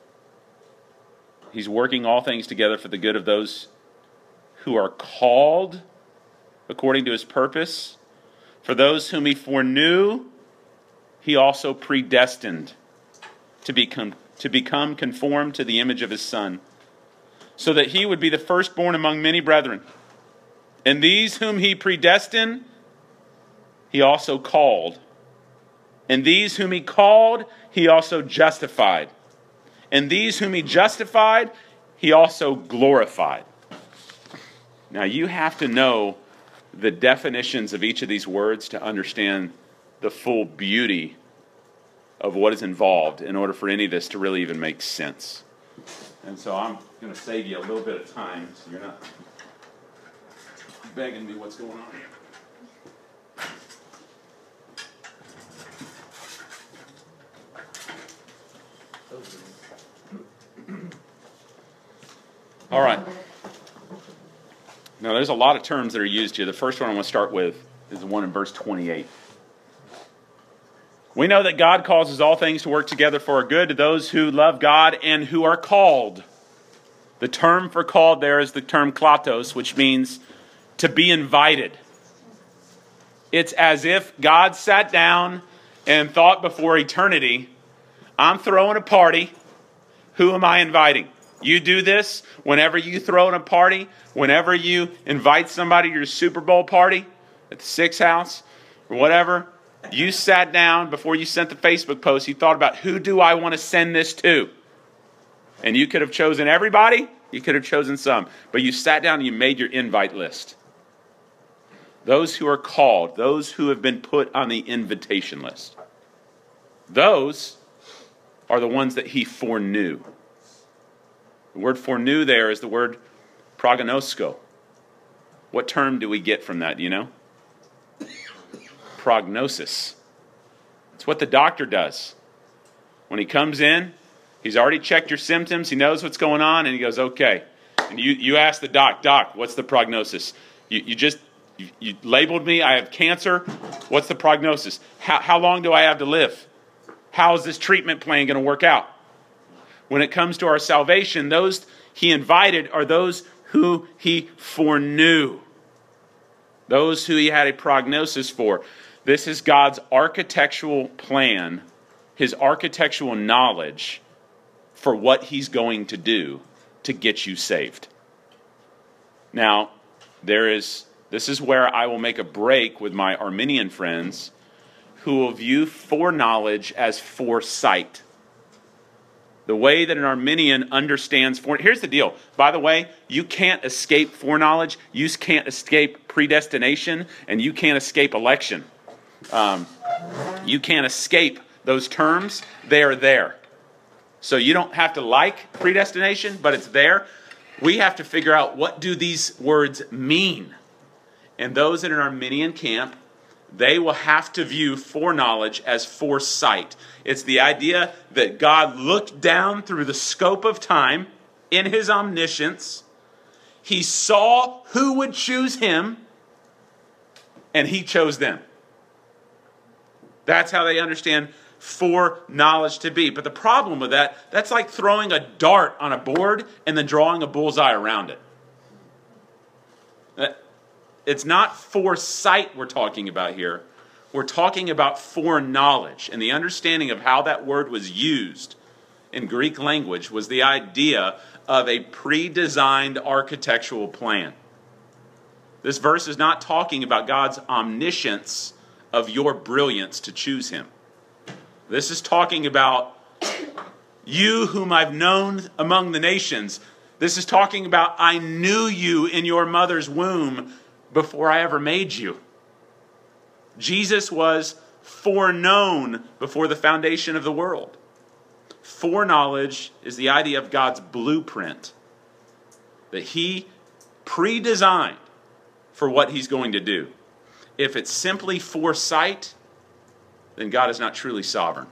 Speaker 1: He's working all things together for the good of those who are called according to his purpose. For those whom he foreknew, he also predestined to become conformed to the image of his Son, so that he would be the firstborn among many brethren. And these whom he predestined, he also called. And these whom he called, he also justified. And these whom he justified, he also glorified. Now you have to know the definitions of each of these words to understand the full beauty of what is involved in order for any of this to really even make sense. And so I'm going to save you a little bit of time so you're not begging me what's going on here. All right. Now, there's a lot of terms that are used here. The first one I want to start with is the one in verse 28. We know that God causes all things to work together for our good to those who love God and who are called. The term for called there is the term klatos, which means to be invited. It's as if God sat down and thought before eternity, I'm throwing a party. Who am I inviting? You do this whenever you throw in a party, whenever you invite somebody to your Super Bowl party at the Six House or whatever. You sat down before you sent the Facebook post. You thought about who do I want to send this to? And you could have chosen everybody. You could have chosen some. But you sat down and you made your invite list. Those who are called, those who have been put on the invitation list. Those are the ones that he foreknew. The word foreknew there is the word prognosko. What term do we get from that, do you know? Prognosis. It's what the doctor does. When he comes in, he's already checked your symptoms, he knows what's going on, and he goes, okay. And you ask the doc, what's the prognosis? You labeled me, I have cancer. What's the prognosis? How long do I have to live? How is this treatment plan going to work out? When it comes to our salvation, those he invited are those who he foreknew. Those who he had a prognosis for. This is God's architectural plan, his architectural knowledge for what he's going to do to get you saved. Now, this is where I will make a break with my Arminian friends who will view foreknowledge as foresight. The way that an Arminian understands here's the deal. By the way, you can't escape foreknowledge, you can't escape predestination, and you can't escape election. You can't escape those terms. They are there. So you don't have to like predestination, but it's there. We have to figure out, what do these words mean? And those in an Arminian camp, they will have to view foreknowledge as foresight. It's the idea that God looked down through the scope of time in his omniscience. He saw who would choose him, and he chose them. That's how they understand foreknowledge to be. But the problem with that's like throwing a dart on a board and then drawing a bullseye around it. It's not foresight we're talking about here. We're talking about foreknowledge. And the understanding of how that word was used in Greek language was the idea of a pre-designed architectural plan. This verse is not talking about God's omniscience of your brilliance to choose him. This is talking about you whom I've known among the nations. This is talking about I knew you in your mother's womb before I ever made you. Jesus was foreknown before the foundation of the world. Foreknowledge is the idea of God's blueprint that he pre-designed for what he's going to do. If it's simply foresight, then God is not truly sovereign.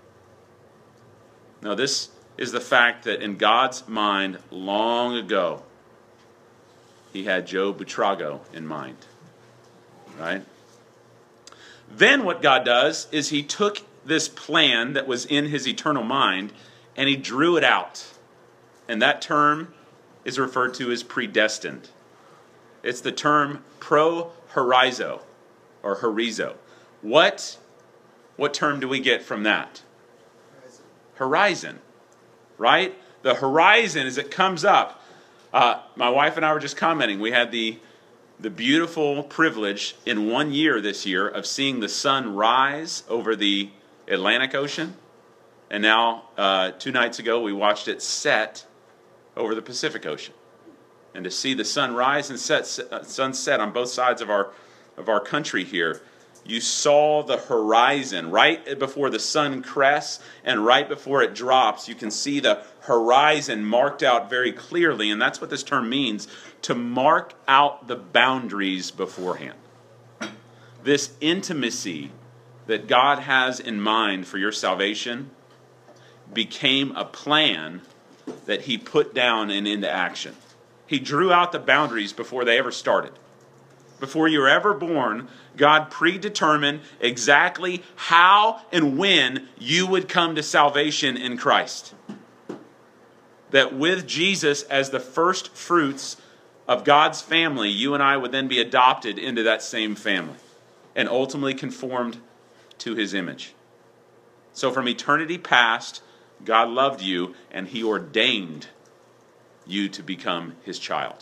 Speaker 1: Now, this is the fact that in God's mind long ago, he had Job Butrago in mind. Right? Then what God does is he took this plan that was in his eternal mind and he drew it out. And that term is referred to as predestined. It's the term pro-horizo or horizo. What term do we get from that? Horizon. Right? The horizon, as it comes up. My wife and I were just commenting. We had the beautiful privilege in 1 year this year of seeing the sun rise over the Atlantic Ocean. And now, 2 nights ago, we watched it set over the Pacific Ocean. And to see the sun rise and sunset on both sides of our country here, you saw the horizon right before the sun crests and right before it drops. You can see the horizon marked out very clearly, and that's what this term means, to mark out the boundaries beforehand. This intimacy that God has in mind for your salvation became a plan that he put down and into action. He drew out the boundaries before they ever started. Before you were ever born, God predetermined exactly how and when you would come to salvation in Christ. That with Jesus as the first fruits of God's family, you and I would then be adopted into that same family and ultimately conformed to his image. So from eternity past, God loved you and he ordained you to become his child.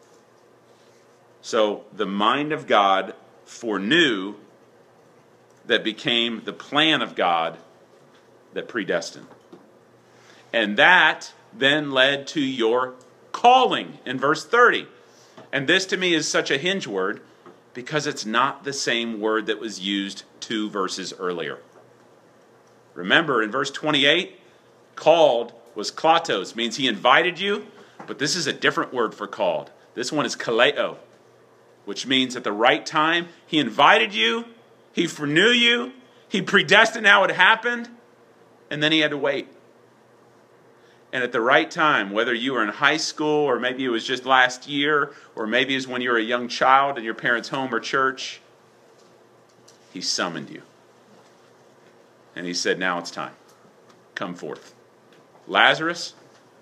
Speaker 1: So the mind of God foreknew that became the plan of God that predestined. And that then led to your calling in verse 30. And this to me is such a hinge word because it's not the same word that was used 2 verses earlier. Remember, in verse 28, called was klatos, means he invited you, but this is a different word for called. This one is kaleo, which means at the right time, he invited you, he foreknew you, he predestined how it happened, and then he had to wait. And at the right time, whether you were in high school, or maybe it was just last year, or maybe it was when you were a young child in your parents' home or church, he summoned you. And he said, now it's time. Come forth. Lazarus,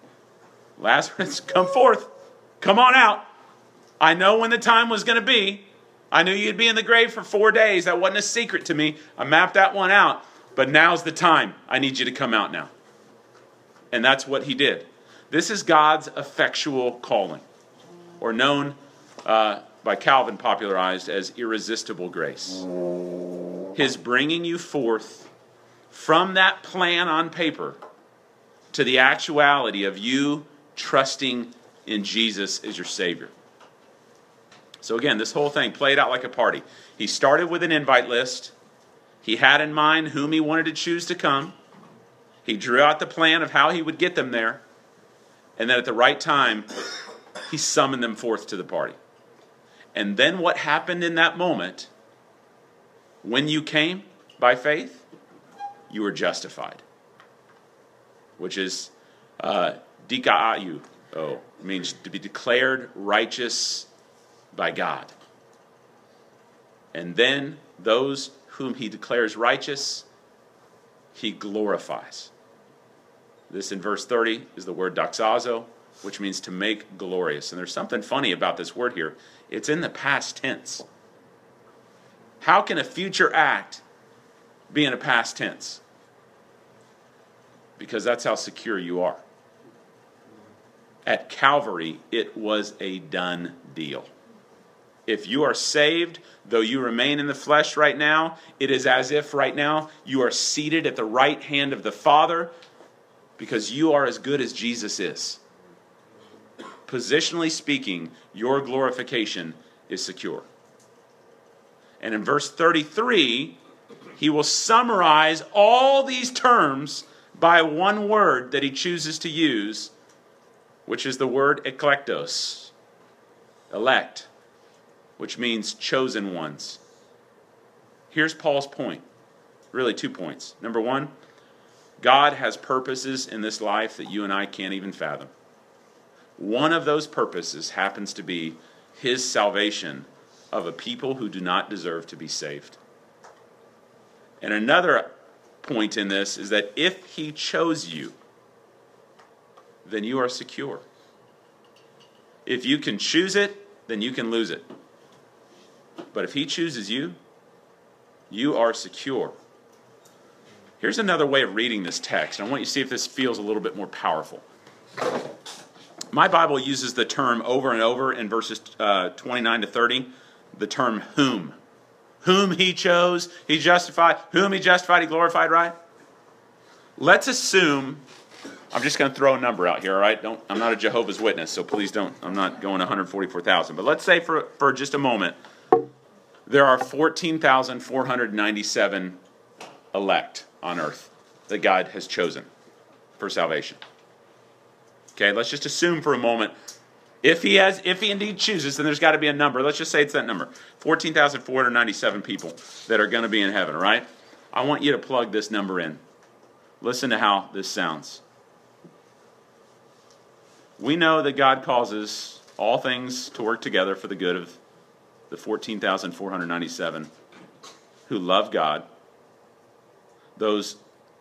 Speaker 1: come forth. Come on out. I know when the time was going to be. I knew you'd be in the grave for 4 days. That wasn't a secret to me. I mapped that one out. But now's the time. I need you to come out now. And that's what he did. This is God's effectual calling, or known by Calvin popularized as irresistible grace. His bringing you forth from that plan on paper to the actuality of you trusting in Jesus as your Savior. So again, this whole thing played out like a party. He started with an invite list. He had in mind whom he wanted to choose to come. He drew out the plan of how he would get them there. And then at the right time, he summoned them forth to the party. And then what happened in that moment, when you came by faith, you were justified. Which is dika'ayu. It means to be declared righteous by God. And then those whom he declares righteous, he glorifies. This in verse 30 is the word doxazo, which means to make glorious. And there's something funny about this word here. It's in the past tense. How can a future act be in a past tense? Because that's how secure you are. At Calvary, it was a done deal. If you are saved, though you remain in the flesh right now, it is as if right now you are seated at the right hand of the Father, because you are as good as Jesus is. Positionally speaking, your glorification is secure. And in verse 33, he will summarize all these terms by one word that he chooses to use, which is the word eklektos, elect, which means chosen ones. Here's Paul's point. Really 2 points. Number one, God has purposes in this life that you and I can't even fathom. One of those purposes happens to be his salvation of a people who do not deserve to be saved. And another point in this is that if he chose you, then you are secure. If you can choose it, then you can lose it. But if he chooses you, you are secure. Here's another way of reading this text. I want you to see if this feels a little bit more powerful. My Bible uses the term over and over in verses 29 to 30, the term whom. Whom he chose, he justified. Whom he justified, he glorified, right? Let's assume, I'm just going to throw a number out here, all right? I'm not a Jehovah's Witness, so please don't, I'm not going 144,000. But let's say for just a moment, there are 14,497 elect on earth that God has chosen for salvation. Okay, let's just assume for a moment, if he indeed chooses, then there's got to be a number. Let's just say it's that number. 14,497 people that are going to be in heaven, right? I want you to plug this number in. Listen to how this sounds. We know that God causes all things to work together for the good of the 14,497 who love God, those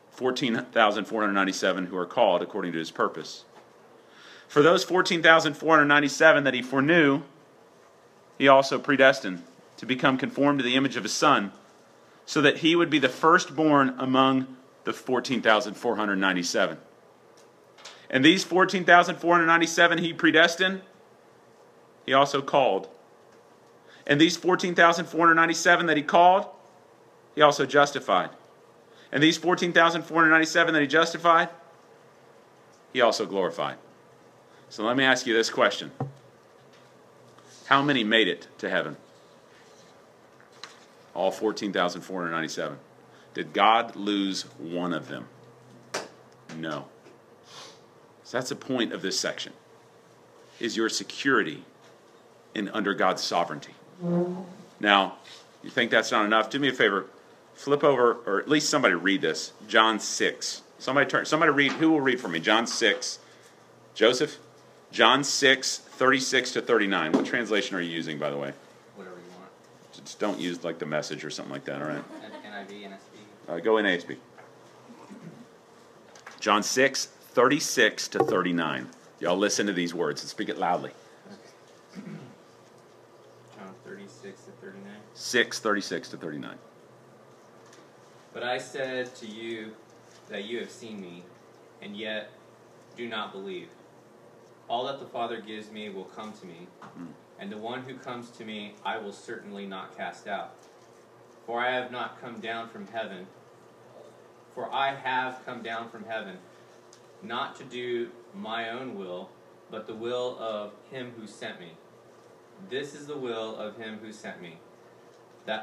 Speaker 1: 14,497 who are called according to his purpose. For those 14,497 that he foreknew, he also predestined to become conformed to the image of his Son, so that he would be the firstborn among the 14,497. And these 14,497 he predestined, he also called. And these 14,497 that he called, he also justified. And these 14,497 that he justified, he also glorified. So let me ask you this question. How many made it to heaven? All 14,497. Did God lose one of them? No. So that's the point of this section, is your security under God's sovereignty. Now, you think that's not enough? Do me a favor. Flip over, or at least somebody read this. John 6. Somebody read. Who will read for me? John 6. Joseph? John 6, 36 to 39. What translation are you using, by the way?
Speaker 5: Whatever you want.
Speaker 1: Just don't use like the Message or something like that, all right?
Speaker 5: NIV, NSV.
Speaker 1: All right, go in ASB. John 6, 36 to 39. Y'all listen to these words and speak it loudly.
Speaker 5: John 36 to 39.
Speaker 1: 6, 36 to 39.
Speaker 6: But I said to you that you have seen me, and yet do not believe. All that the Father gives me will come to me, and the one who comes to me I will certainly not cast out. For I have come down from heaven, not to do my own will, but the will of him who sent me. This is the will of him who sent me, that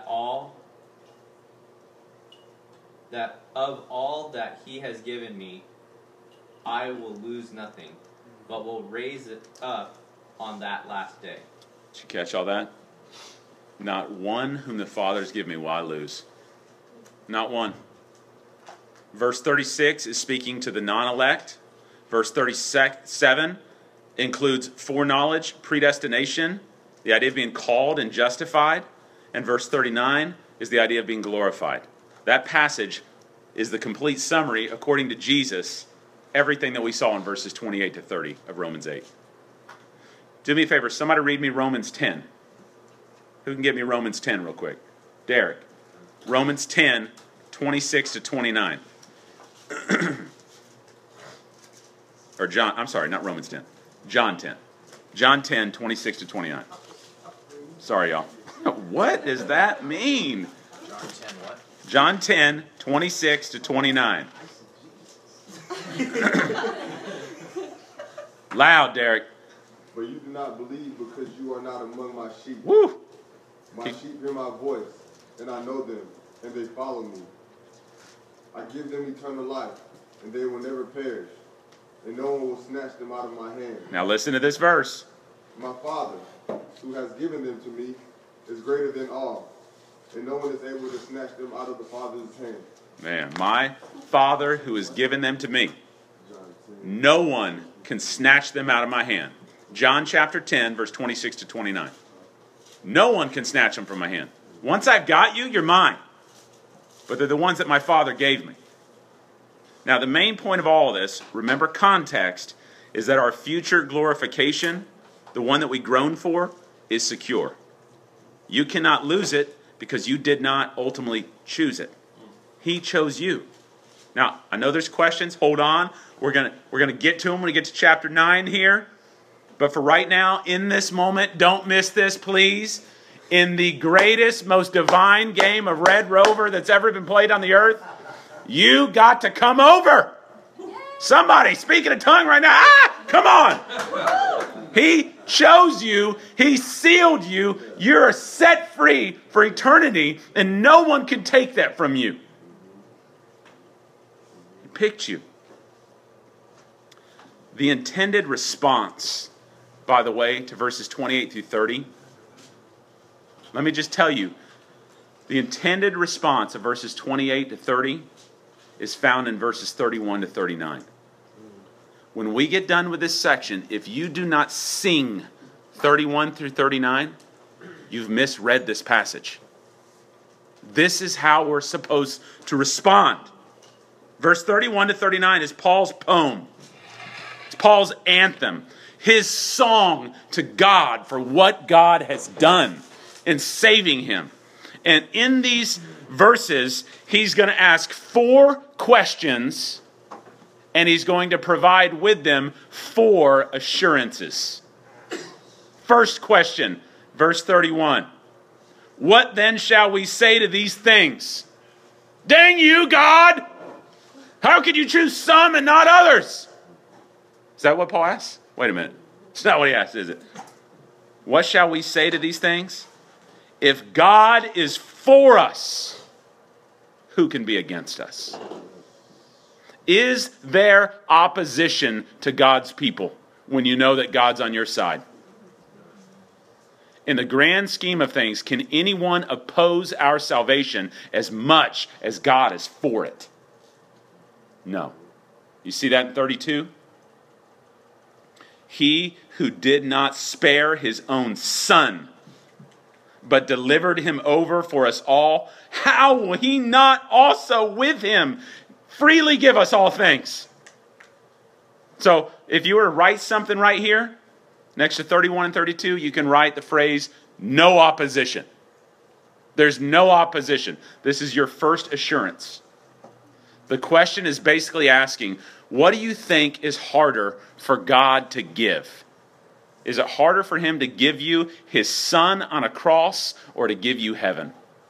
Speaker 6: of all that he has given me, I will lose nothing, but will raise it up on that last day.
Speaker 1: Did you catch all that? Not one whom the Father has given me will I lose. Not one. Verse 36 is speaking to the non-elect. Verse 37 includes foreknowledge, predestination, the idea of being called and justified. And verse 39 is the idea of being glorified. That passage is the complete summary, according to Jesus, everything that we saw in verses 28 to 30 of Romans 8. Do me a favor, somebody read me Romans 10. Who can get me Romans 10 real quick? Derek. Romans 10, 26 to 29. Or John, I'm sorry, not Romans 10. John 10. John 10, 26 to 29. Sorry, y'all. What does that mean?
Speaker 5: John 10 what?
Speaker 1: John 10, 26 to 29. Loud, Derek.
Speaker 7: But you do not believe because you are not among my sheep.
Speaker 1: Woo!
Speaker 7: My sheep hear my voice, and I know them, and they follow me. I give them eternal life, and they will never perish, and no one will snatch them out of my hand.
Speaker 1: Now listen to this verse.
Speaker 7: My Father, who has given them to me, is greater than all, and no one is able to snatch them out of the Father's hand.
Speaker 1: Man, my Father who has given them to me, no one can snatch them out of my hand. John chapter 10, verse 26 to 29. No one can snatch them from my hand. Once I've got you, you're mine. But they're the ones that my Father gave me. Now, the main point of all of this, remember context, is that our future glorification, the one that we groan for, is secure. You cannot lose it because you did not ultimately choose it. He chose you. Now, I know there's questions. Hold on. We're gonna get to them when we get to chapter 9 here. But for right now, in this moment, don't miss this, please. In the greatest, most divine game of Red Rover that's ever been played on the earth, you got to come over. Somebody speaking a tongue right now. Ah, come on. He chose you. He sealed you. You're set free for eternity, and no one can take that from you. He picked you. The intended response, by the way, to verses 28 through 30, let me just tell you, the intended response of verses 28 to 30 is found in verses 31 to 39. When we get done with this section, if you do not sing 31 through 39, you've misread this passage. This is how we're supposed to respond. Verse 31 to 39 is Paul's poem. It's Paul's anthem. His song to God for what God has done in saving him. And in these verses, he's going to ask 4 questions, and he's going to provide with them 4 assurances. First question, verse 31. What then shall we say to these things? Dang you, God! How could you choose some and not others? Is that what Paul asks? Wait a minute. It's not what he asks, is it? What shall we say to these things? If God is for us, who can be against us? Is there opposition to God's people when you know that God's on your side? In the grand scheme of things, can anyone oppose our salvation as much as God is for it? No. You see that in 32? He who did not spare his own son, but delivered him over for us all, how will he not also with him freely give us all things? So, if you were to write something right here, next to 31 and 32, you can write the phrase, no opposition. There's no opposition. This is your first assurance. The question is basically asking, what do you think is harder for God to give? Is it harder for him to give you his son on a cross or to give you heaven?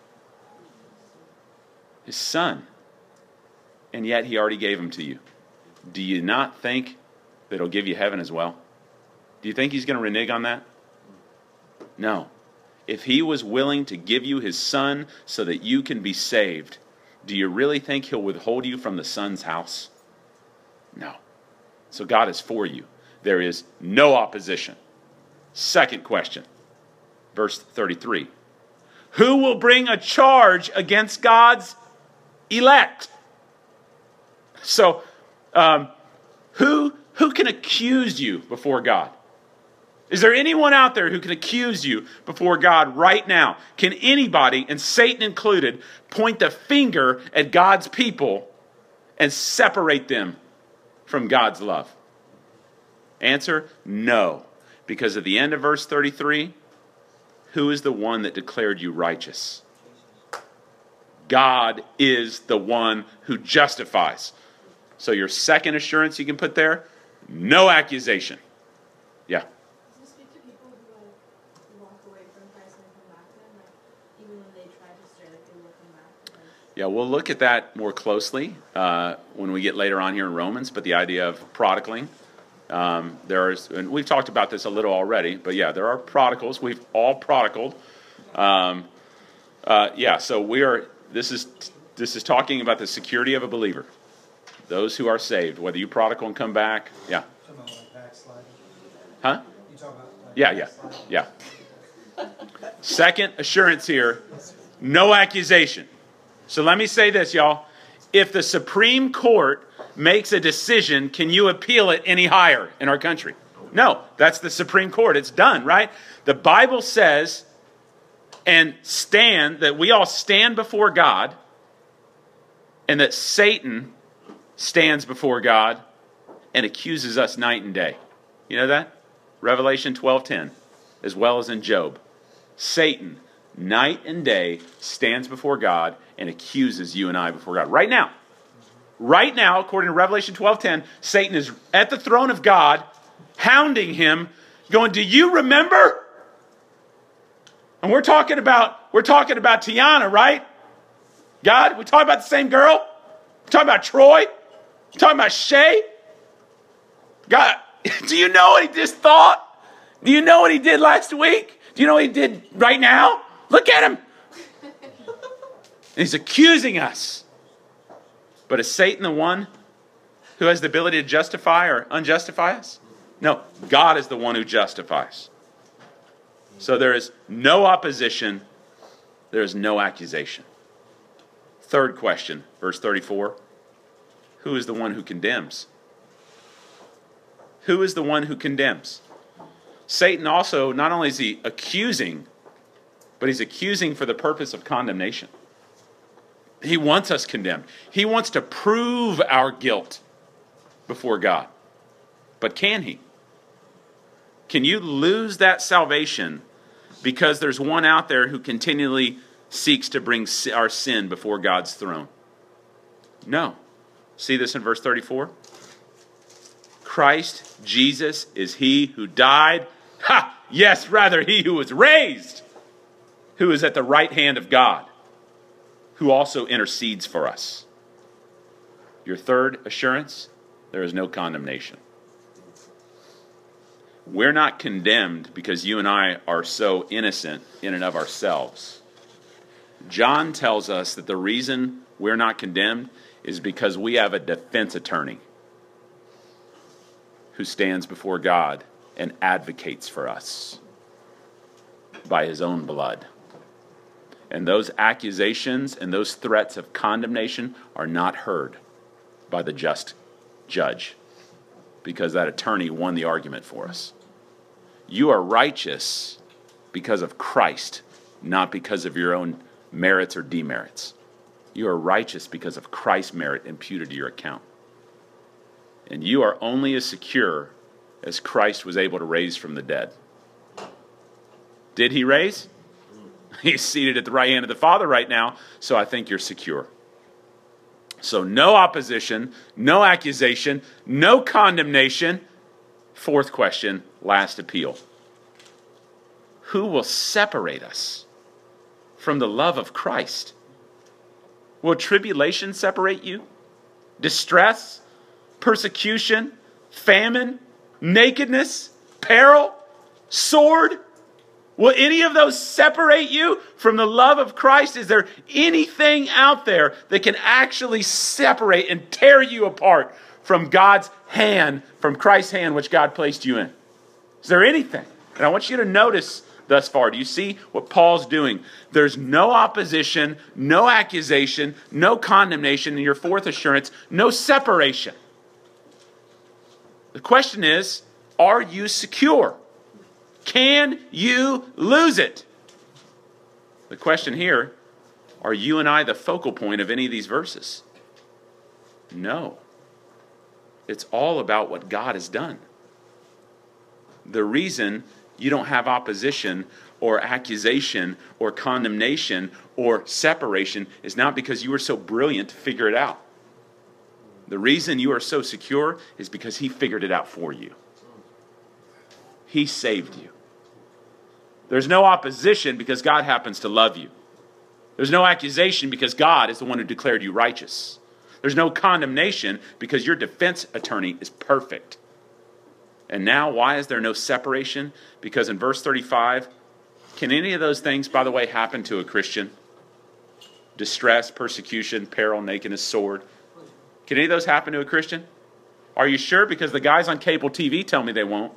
Speaker 1: His son. And yet he already gave him to you. Do you not think that he'll give you heaven as well? Do you think he's going to renege on that? No. If he was willing to give you his son so that you can be saved, do you really think he'll withhold you from the son's house? No. So God is for you. There is no opposition. Second question, verse 33. Who will bring a charge against God's elect? So, who can accuse you before God? Is there anyone out there who can accuse you before God right now? Can anybody, and Satan included, point the finger at God's people and separate them from God's love? Answer, no. Because at the end of verse 33, who is the one that declared you righteous? God is the one who justifies. So your second assurance you can put there, no accusation. Yeah.
Speaker 8: Does this speak to people who walk away from Christ and come back to him? Like, even when they try to stray, like they will come back?
Speaker 1: Yeah, we'll look at that more closely when we get later on here in Romans, but the idea of prodigaling. And we've talked about this a little already, but yeah, there are prodigals. We've all prodigaled. So this is talking about the security of a believer. Those who are saved, whether you prodigal and come back. Yeah.
Speaker 4: You talking about like backsliding?
Speaker 1: Huh?
Speaker 4: You talking about like backsliding?
Speaker 1: Yeah. Second assurance here, no accusation. So let me say this, y'all. If the Supreme Court makes a decision, can you appeal it any higher in our country? No, that's the Supreme Court. It's done, right? The Bible says that we all stand before God, and that Satan stands before God and accuses us night and day. You know that? Revelation 12:10, as well as in Job. Satan, night and day, stands before God and accuses you and I before God. Right now, according to Revelation 12:10, Satan is at the throne of God, hounding him, going, do you remember? And we're talking about Tiana, right? God, we're talking about the same girl? We're talking about Troy? We're talking about Shay? God, do you know what he just thought? Do you know what he did last week? Do you know what he did right now? Look at him. And he's accusing us. But is Satan the one who has the ability to justify or unjustify us? No, God is the one who justifies. So there is no opposition. There is no accusation. Third question, verse 34. Who is the one who condemns? Who is the one who condemns? Satan also, not only is he accusing, but he's accusing for the purpose of condemnation. He wants us condemned. He wants to prove our guilt before God. But can he? Can you lose that salvation because there's one out there who continually seeks to bring our sin before God's throne? No. See this in verse 34? Christ Jesus is he who died. Yes, rather he who was raised, who is at the right hand of God, who also intercedes for us. Your third assurance, there is no condemnation. We're not condemned because you and I are so innocent in and of ourselves. John tells us that the reason we're not condemned is because we have a defense attorney who stands before God and advocates for us by his own blood. And those accusations and those threats of condemnation are not heard by the just judge, because that attorney won the argument for us. You are righteous because of Christ, not because of your own merits or demerits. You are righteous because of Christ's merit imputed to your account. And you are only as secure as Christ was able to raise from the dead. Did he raise? He's seated at the right hand of the Father right now, so I think you're secure. So no opposition, no accusation, no condemnation. Fourth question, last appeal. Who will separate us from the love of Christ? Will tribulation separate you? Distress? Persecution? Famine? Nakedness? Peril? Sword? Will any of those separate you from the love of Christ? Is there anything out there that can actually separate and tear you apart from God's hand, from Christ's hand, which God placed you in? Is there anything? And I want you to notice thus far. Do you see what Paul's doing? There's no opposition, no accusation, no condemnation, and your fourth assurance, no separation. The question is, are you secure? Can you lose it? The question here, are you and I the focal point of any of these verses? No. It's all about what God has done. The reason you don't have opposition or accusation or condemnation or separation is not because you were so brilliant to figure it out. The reason you are so secure is because he figured it out for you. He saved you. There's no opposition because God happens to love you. There's no accusation because God is the one who declared you righteous. There's no condemnation because your defense attorney is perfect. And now, why is there no separation? Because in verse 35, can any of those things, by the way, happen to a Christian? Distress, persecution, peril, nakedness, sword. Can any of those happen to a Christian? Are you sure? Because the guys on cable TV tell me they won't.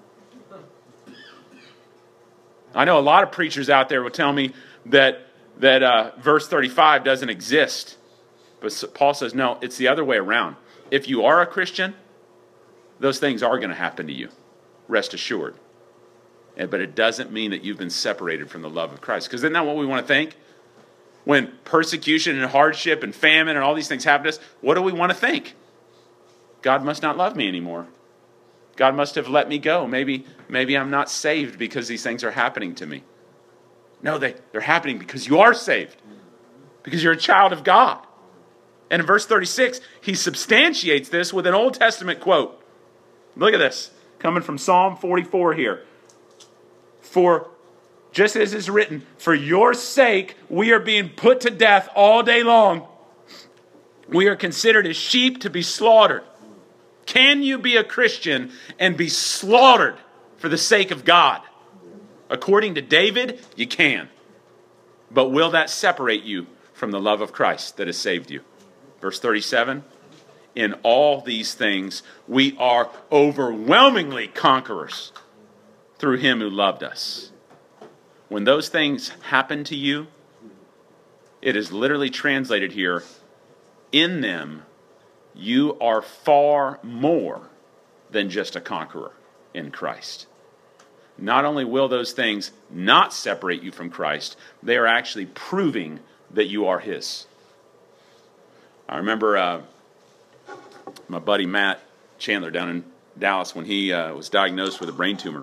Speaker 1: I know a lot of preachers out there will tell me that verse 35 doesn't exist. But Paul says, no, it's the other way around. If you are a Christian, those things are going to happen to you. Rest assured. But it doesn't mean that you've been separated from the love of Christ. Because isn't that what we want to think? When persecution and hardship and famine and all these things happen to us, what do we want to think? God must not love me anymore. God must have let me go. Maybe I'm not saved because these things are happening to me. No, they're happening because you are saved. Because you're a child of God. And in verse 36, he substantiates this with an Old Testament quote. Look at this. Coming from Psalm 44 here. For, just as is written, for your sake we are being put to death all day long. We are considered as sheep to be slaughtered. Can you be a Christian and be slaughtered for the sake of God? According to David, you can. But will that separate you from the love of Christ that has saved you? Verse 37, in all these things we are overwhelmingly conquerors through him who loved us. When those things happen to you, it is literally translated here, in them you are far more than just a conqueror in Christ. Not only will those things not separate you from Christ, they are actually proving that you are his. I remember my buddy Matt Chandler down in Dallas when he was diagnosed with a brain tumor.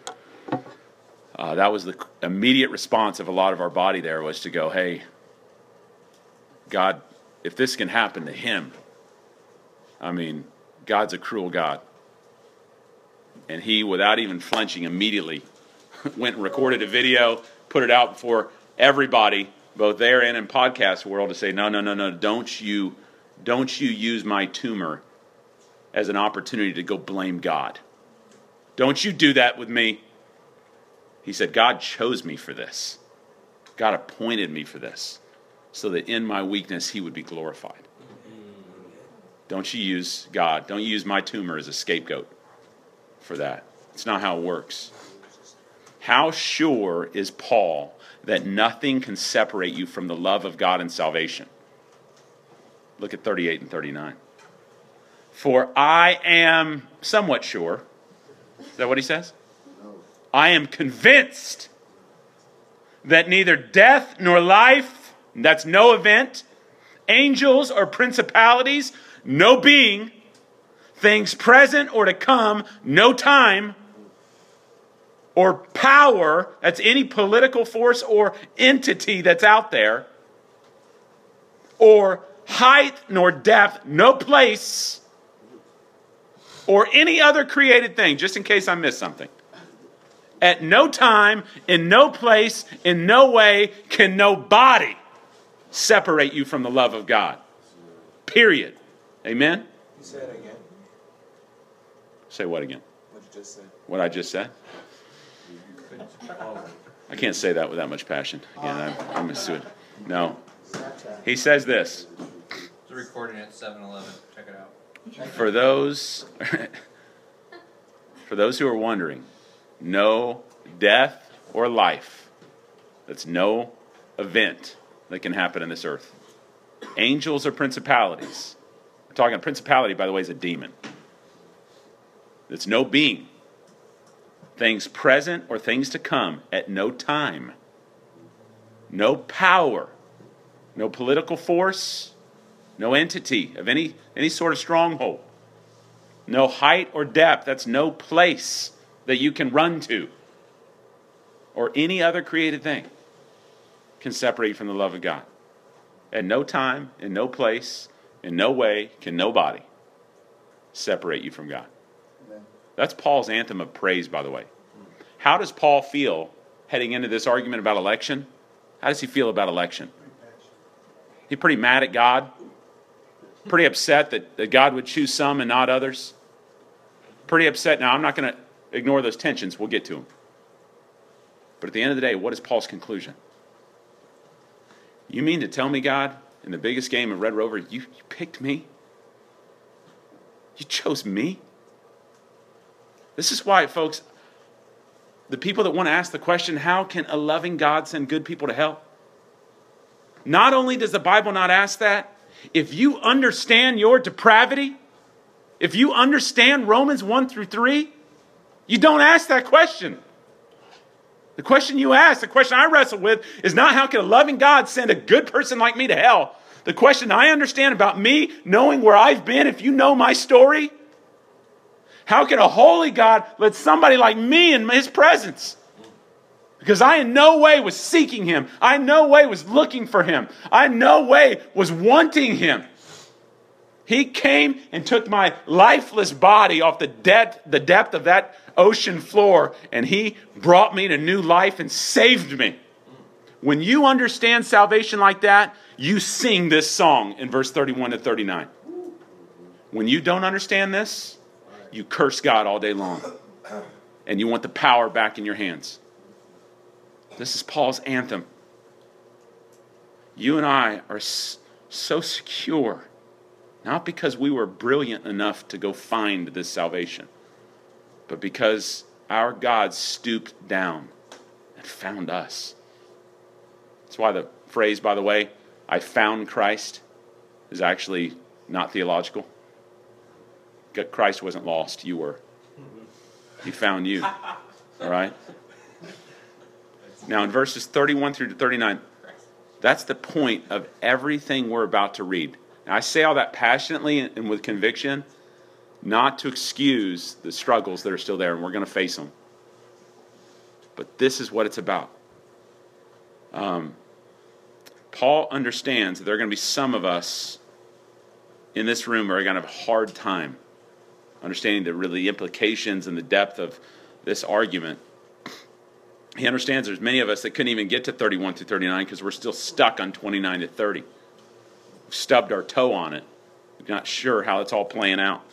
Speaker 1: That was the immediate response of a lot of our body there, was to go, hey, God, if this can happen to him, I mean, God's a cruel God. And he, without even flinching, immediately went and recorded a video, put it out before everybody, both there and in podcast world, to say, no, don't you use my tumor as an opportunity to go blame God. Don't you do that with me. He said, God chose me for this. God appointed me for this. so that in my weakness he would be glorified. Don't you use God, don't you use my tumor as a scapegoat for that. It's not how it works. How sure is Paul that nothing can separate you from the love of God and salvation? Look at 38 and 39. For I am somewhat sure. Is that what he says? I am convinced that neither death nor life, that's no event, angels or principalities, no being, things present or to come, no time, or power, that's any political force or entity that's out there, or height nor depth, no place, or any other created thing, just in case I missed something. At no time, in no place, in no way can nobody separate you from the love of God. Period. Amen?
Speaker 4: You say it again.
Speaker 1: Say what again?
Speaker 4: What you just said.
Speaker 1: What I just said? I can't say that with that much passion. Again, I'm a student. No. He says this.
Speaker 6: It's recording at 7-Eleven. Check it out.
Speaker 1: For those who are wondering, no death or life. That's no event that can happen in this earth. Angels or principalities. We're talking principality, by the way, is a demon. It's no being. Things present or things to come at no time. No power. No political force. No entity of any sort of stronghold. No height or depth. That's no place that you can run to. Or any other created thing can separate you from the love of God. At no time, in no place, in no way can nobody separate you from God.
Speaker 3: Amen.
Speaker 1: That's Paul's anthem of praise, by the way. How does Paul feel heading into this argument about election? How does he feel about election? He pretty mad at God? Pretty upset that God would choose some and not others? Pretty upset. Now, I'm not going to ignore those tensions. We'll get to them. But at the end of the day, what is Paul's conclusion? You mean to tell me, God, in the biggest game of Red Rover, you picked me? You chose me? This is why, folks, the people that want to ask the question, how can a loving God send good people to hell? Not only does the Bible not ask that, if you understand your depravity, if you understand Romans 1 through 3, you don't ask that question. The question you ask, the question I wrestle with, is not how can a loving God send a good person like me to hell? The question I understand about me, knowing where I've been, if you know my story, how can a holy God let somebody like me in his presence? Because I in no way was seeking him. I in no way was looking for him. I in no way was wanting him. He came and took my lifeless body off the depth of that ocean floor, and he brought me to new life and saved me. When you understand salvation like that, you sing this song in verse 31 to 39. When you don't understand this, you curse God all day long. And you want the power back in your hands. This is Paul's anthem. You and I are so secure, not because we were brilliant enough to go find this salvation, but because our God stooped down and found us. That's why the phrase, by the way, I found Christ, is actually not theological. Christ wasn't lost, you were. He found you. All right? Now in verses 31 through 39, that's the point of everything we're about to read. Now, I say all that passionately and with conviction, not to excuse the struggles that are still there, and we're going to face them. But this is what it's about. Paul understands that there are going to be some of us in this room who are going to have a hard time understanding the implications and the depth of this argument. He understands there's many of us that couldn't even get to 31 through 39 because we're still stuck on 29 to 30. We've stubbed our toe on it. We're not sure how it's all playing out.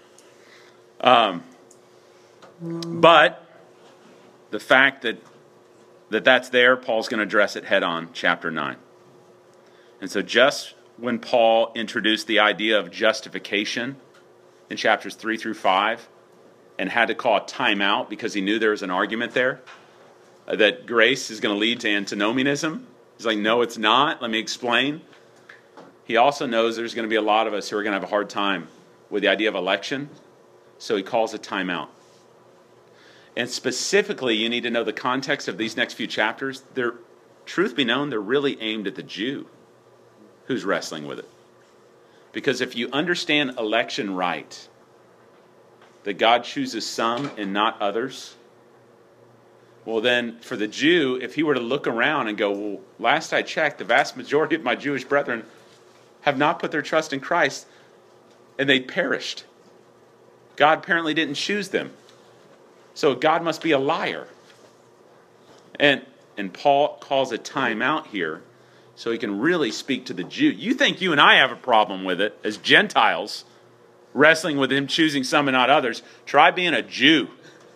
Speaker 1: But the fact that that's there, Paul's going to address it head on, chapter 9. And so just when Paul introduced the idea of justification in chapters 3 through 5 and had to call a timeout because he knew there was an argument there, that grace is going to lead to antinomianism. He's like, no, it's not. Let me explain. He also knows there's going to be a lot of us who are going to have a hard time with the idea of election, so he calls a timeout. And specifically, you need to know the context of these next few chapters. They're, truth be known, they're really aimed at the Jew who's wrestling with it. Because if you understand election right, that God chooses some and not others, well then, for the Jew, if he were to look around and go, well, last I checked, the vast majority of my Jewish brethren have not put their trust in Christ, and they perished. God apparently didn't choose them. So God must be a liar. And Paul calls a time out here so he can really speak to the Jew. You think you and I have a problem with it as Gentiles, wrestling with him choosing some and not others. Try being a Jew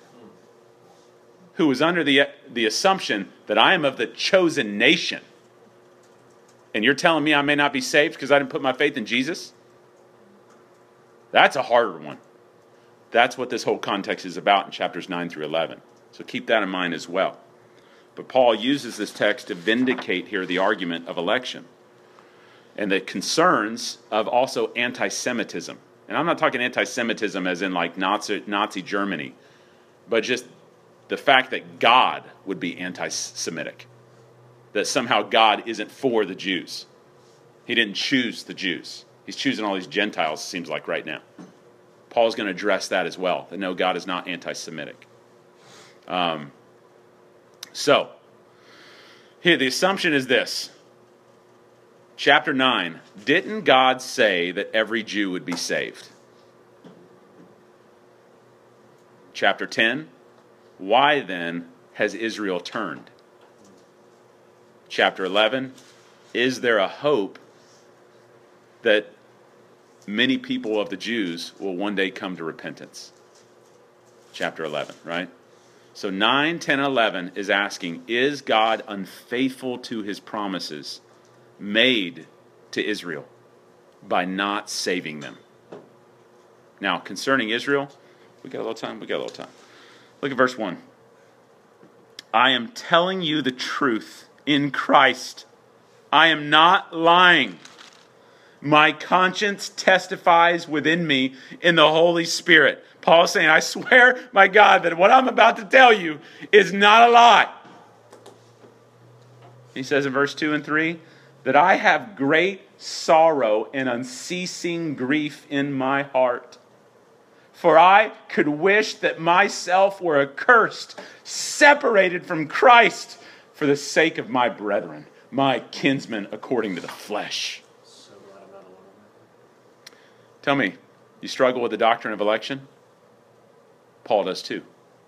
Speaker 1: who was under the assumption that I am of the chosen nation. And you're telling me I may not be saved because I didn't put my faith in Jesus? That's a harder one. That's what this whole context is about in chapters 9 through 11. So keep that in mind as well. But Paul uses this text to vindicate here the argument of election and the concerns of also anti-Semitism. And I'm not talking anti-Semitism as in like Nazi Germany, but just the fact that God would be anti-Semitic. That somehow God isn't for the Jews. He didn't choose the Jews. He's choosing all these Gentiles, it seems like right now. Paul's going to address that as well. That no, God is not anti-Semitic. So, here the assumption is this. Chapter 9, didn't God say that every Jew would be saved? Chapter 10, why then has Israel turned? Chapter 11, is there a hope that many people of the Jews will one day come to repentance? Chapter 11, right? So 9, 10, 11 is asking, is God unfaithful to his promises made to Israel by not saving them? Now, concerning Israel, we got a little time? We got a little time. Look at verse 1. I am telling you the truth in Christ. I am not lying. My conscience testifies within me in the Holy Spirit. Paul is saying, I swear, my God, that what I'm about to tell you is not a lie. He says in verse 2 and 3, that I have great sorrow and unceasing grief in my heart. For I could wish that myself were accursed, separated from Christ, for the sake of my brethren, my kinsmen according to the flesh.
Speaker 4: So glad I'm not alone on that.
Speaker 1: Tell me, you struggle with the doctrine of election? Paul does too.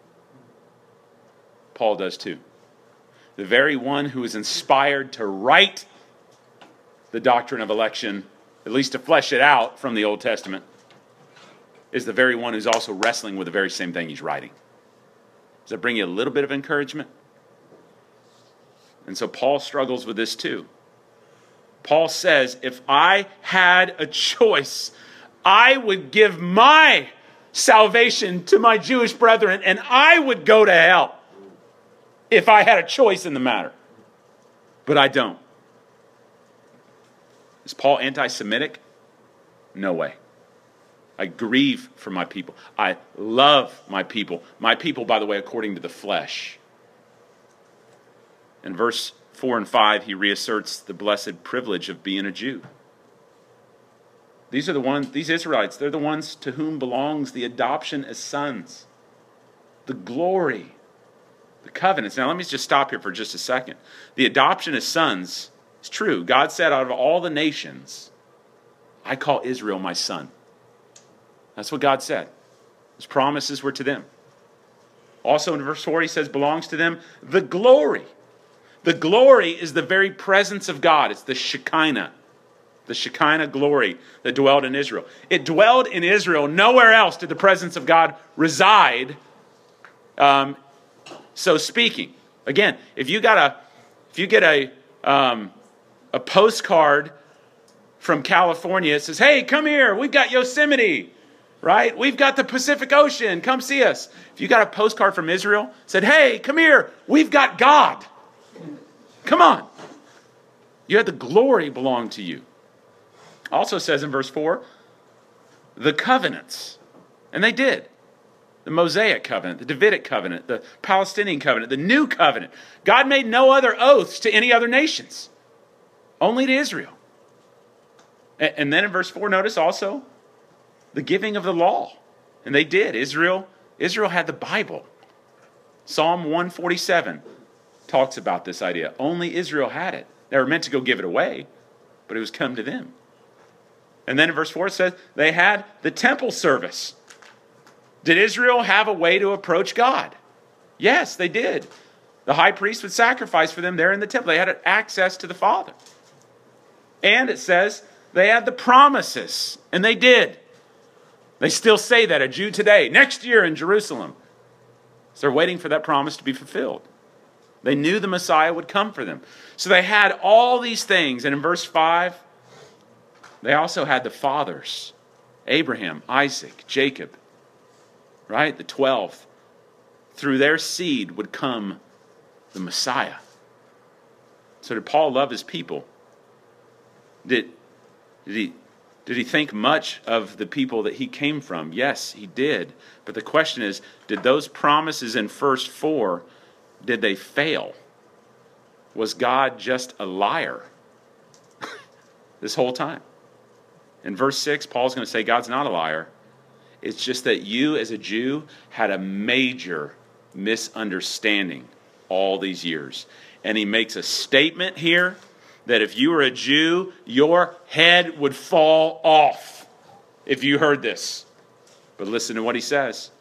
Speaker 1: Paul does too. The very one who is inspired to write the doctrine of election, at least to flesh it out from the Old Testament, is the very one who's also wrestling with the very same thing he's writing. Does that bring you a little bit of encouragement? And so Paul struggles with this too. Paul says, if I had a choice, I would give my salvation to my Jewish brethren and I would go to hell if I had a choice in the matter. But I don't. Is Paul anti-Semitic? No way. I grieve for my people. I love my people. My people, by the way, according to the flesh. In verse 4 and 5, he reasserts the blessed privilege of being a Jew. These Israelites, they're the ones to whom belongs the adoption as sons, the glory, the covenants. Now, let me just stop here for just a second. The adoption as sons is true. God said, out of all the nations, I call Israel my son. That's what God said. His promises were to them. Also in verse 4, he says, belongs to them the glory. The glory is the very presence of God. It's the Shekinah glory that dwelled in Israel. It dwelled in Israel. Nowhere else did the presence of God reside, so speaking. Again, if you get a a postcard from California. It says, hey, come here. We've got Yosemite, right? We've got the Pacific Ocean. Come see us. If you got a postcard from Israel, said, hey, come here. We've got God. Come on. You had the glory belong to you. Also says in verse 4, the covenants. And they did. The Mosaic covenant, the Davidic covenant, the Palestinian covenant, the new covenant. God made no other oaths to any other nations. Only to Israel. And then in verse 4, notice also the giving of the law. And they did. Israel had the Bible. Psalm 147 talks about this idea. Only Israel had it. They were meant to go give it away, but it was come to them. And then in verse 4 it says they had the temple service. Did Israel have a way to approach God? Yes, they did. The high priest would sacrifice for them there in the temple. They had access to the Father. And it says they had the promises, and they did. They still say that, a Jew today, next year in Jerusalem. So they're waiting for that promise to be fulfilled. They knew the Messiah would come for them. So they had all these things. And in verse 5, they also had the fathers, Abraham, Isaac, Jacob, right? The 12. Through their seed would come the Messiah. So did Paul love his people? Did he think much of the people that he came from? Yes, he did. But the question is, did those promises in verse 4, did they fail? Was God just a liar this whole time? In verse 6, Paul's going to say God's not a liar. It's just that you as a Jew had a major misunderstanding all these years. And he makes a statement here that if you were a Jew, your head would fall off if you heard this. But listen to what he says.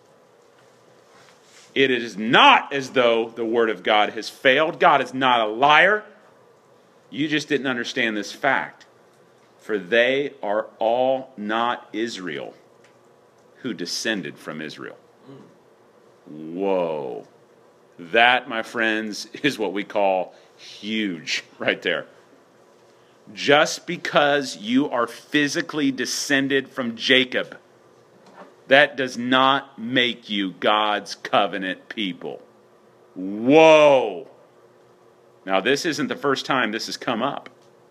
Speaker 1: It is not as though the word of God has failed. God is not a liar. You just didn't understand this fact. For they are all not Israel who descended from Israel. Whoa. That, my friends, is what we call huge right there. Just because you are physically descended from Jacob, that does not make you God's covenant people. Whoa. Now, this isn't the first time this has come up.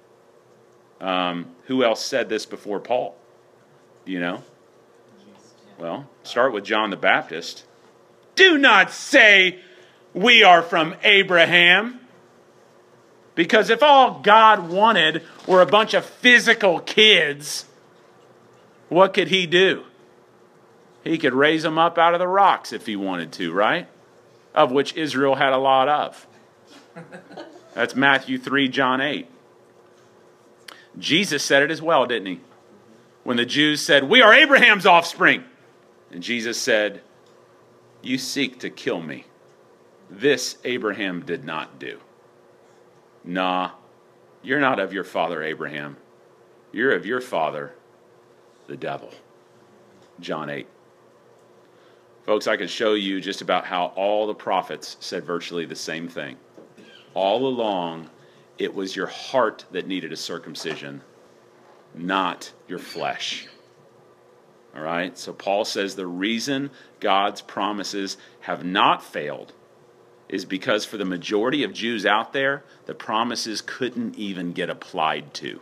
Speaker 1: Who else said this before Paul? Do you know? Well, start with John the Baptist. Do not say we are from Abraham. Because if all God wanted were a bunch of physical kids, what could he do? He could raise them up out of the rocks if he wanted to, right? Of which Israel had a lot of. That's Matthew 3, John 8. Jesus said it as well, didn't he? When the Jews said, we are Abraham's offspring. And Jesus said, you seek to kill me. This Abraham did not do. Nah, you're not of your father Abraham. You're of your father, the devil. John 8. Folks, I can show you just about how all the prophets said virtually the same thing. All along, it was your heart that needed a circumcision, not your flesh. All right? So Paul says the reason God's promises have not failed is because for the majority of Jews out there, the promises couldn't even get applied to.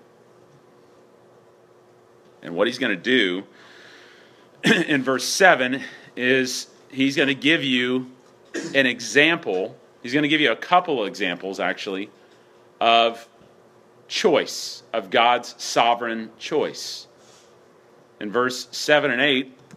Speaker 1: And what he's going to do in verse 7 is he's going to give you an example. He's going to give you a couple of examples, actually, of choice, of God's sovereign choice. In verse 7 and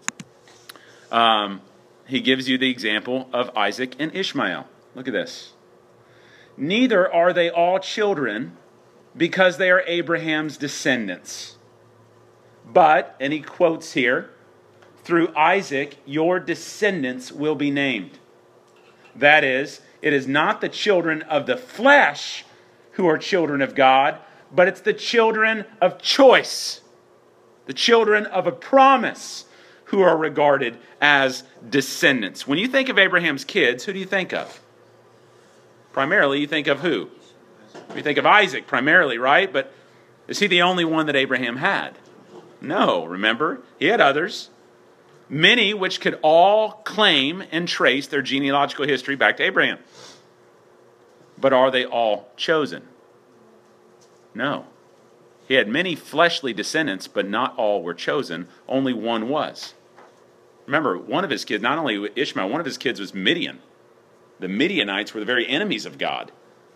Speaker 1: 8, he gives you the example of Isaac and Ishmael. Look at this. Neither are they all children because they are Abraham's descendants. But, and he quotes here, through Isaac your descendants will be named. That is, it is not the children of the flesh who are children of God, but it's the children of choice, the children of a promise who are regarded as descendants. When you think of Abraham's kids, who do you think of? Primarily, you think of who? We think of Isaac primarily, right? But is he the only one that Abraham had? No, remember? He had others. Many which could all claim and trace their genealogical history back to Abraham. But are they all chosen? No. He had many fleshly descendants, but not all were chosen. Only one was. Remember, one of his kids, not only Ishmael, one of his kids was Midian. The Midianites were the very enemies of God.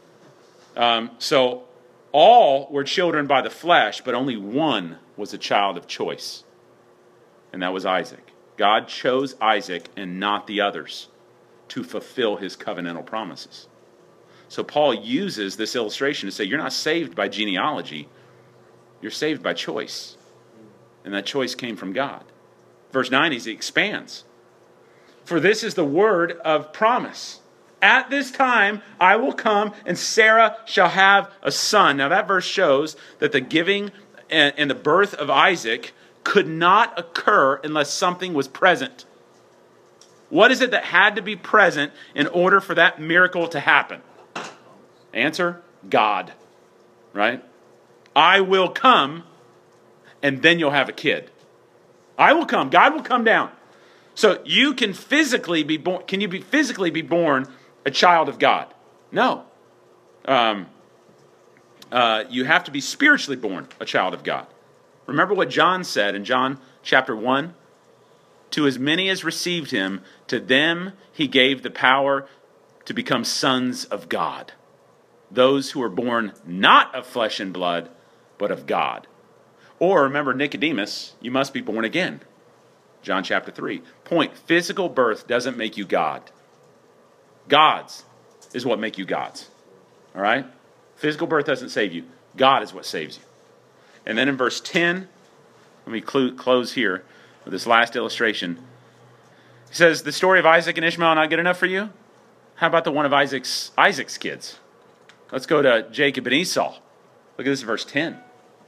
Speaker 1: So all were children by the flesh, but only one was a child of choice. And that was Isaac. God chose Isaac and not the others to fulfill his covenantal promises. So Paul uses this illustration to say you're not saved by genealogy, you're saved by choice. And that choice came from God. Verse 9, he expands. For this is the word of promise. At this time I will come and Sarah shall have a son. Now that verse shows that the giving and the birth of Isaac could not occur unless something was present. What is it that had to be present in order for that miracle to happen? Answer, God. Right? I will come, and then you'll have a kid. I will come. God will come down. So you can physically be born. Can you physically be born a child of God? No. You have to be spiritually born a child of God. Remember what John said in John chapter 1? To as many as received him, to them he gave the power to become sons of God. Those who are born not of flesh and blood, but of God. Or remember Nicodemus, you must be born again. John chapter 3. Point, physical birth doesn't make you God. God's is what make you gods. All right? Physical birth doesn't save you. God is what saves you. And then in verse 10, let me close here with this last illustration. He says, the story of Isaac and Ishmael not good enough for you? How about the one of Isaac's kids? Let's go to Jacob and Esau. Look at this in verse 10.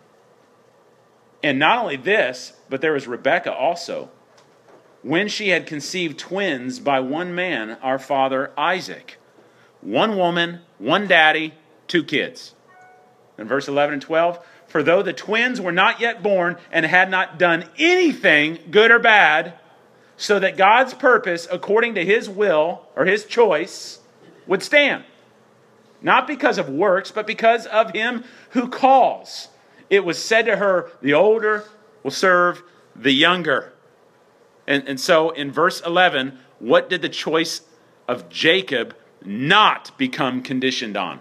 Speaker 1: And not only this, but there was Rebekah also, when she had conceived twins by one man, our father Isaac. One woman, one daddy, 2 kids. In verse 11 and 12, for though the twins were not yet born and had not done anything, good or bad, so that God's purpose, according to his will, or his choice, would stand. Not because of works, but because of him who calls. It was said to her, the older will serve the younger. And so in verse 11, what did the choice of Jacob not become conditioned on?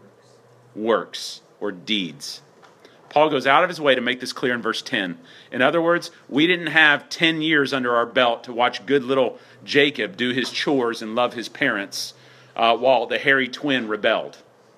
Speaker 1: Works or deeds. Paul goes out of his way to make this clear in verse 10. In other words, we didn't have 10 years under our belt to watch good little Jacob do his chores and love his parents while the hairy twin rebelled.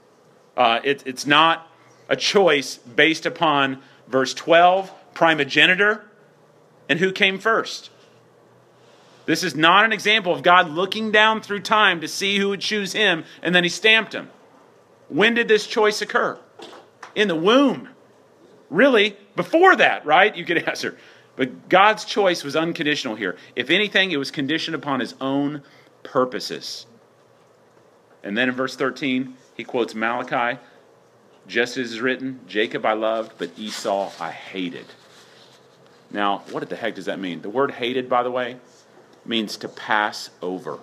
Speaker 1: It's not a choice based upon verse 12, primogeniture, and who came first. This is not an example of God looking down through time to see who would choose him, and then he stamped him. When did this choice occur? In the womb. Really, before that, right? You could answer. But God's choice was unconditional here. If anything, it was conditioned upon his own purposes. And then in verse 13, he quotes Malachi, just as is written, Jacob I loved, but Esau I hated. Now, what the heck does that mean? The word hated, by the way, means to pass over.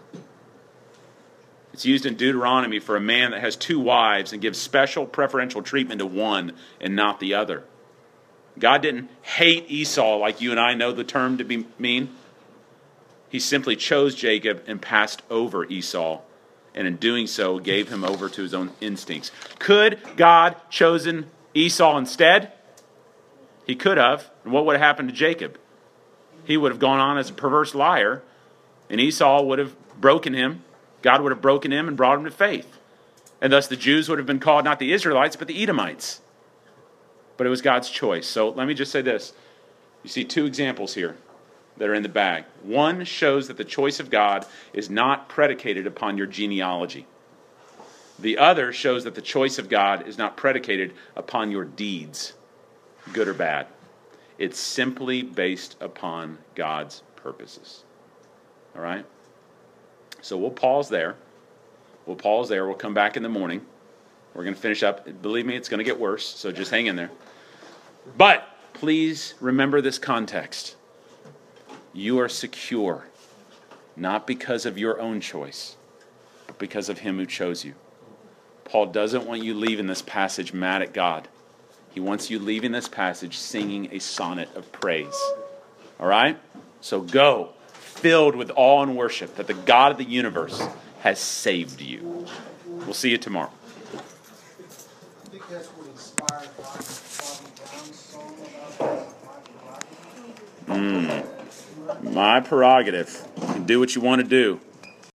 Speaker 1: It's used in Deuteronomy for a man that has 2 wives and gives special preferential treatment to one and not the other. God didn't hate Esau like you and I know the term to mean. He simply chose Jacob and passed over Esau, and in doing so gave him over to his own instincts. Could God chosen Esau instead? He could have. And what would have happened to Jacob? He would have gone on as a perverse liar, and Esau would have broken him. God would have broken him and brought him to faith. And thus the Jews would have been called not the Israelites, but the Edomites. But it was God's choice. So let me just say this. You see 2 examples here that are in the bag. One shows that the choice of God is not predicated upon your genealogy. The other shows that the choice of God is not predicated upon your deeds, good or bad. It's simply based upon God's purposes. All right? So we'll pause there. We'll come back in the morning, We're going to finish up. Believe me, it's going to get worse, so just hang in there. But please remember this context. You are secure, not because of your own choice, but because of him who chose you. Paul doesn't want you leaving this passage mad at God. He wants you leaving this passage singing a sonnet of praise. All right? So go, filled with awe and worship that the God of the universe has saved you. We'll see you tomorrow.
Speaker 9: I think that's what inspired Bobby Brown's song about my prerogative.
Speaker 1: My prerogative. You can do what you want to do.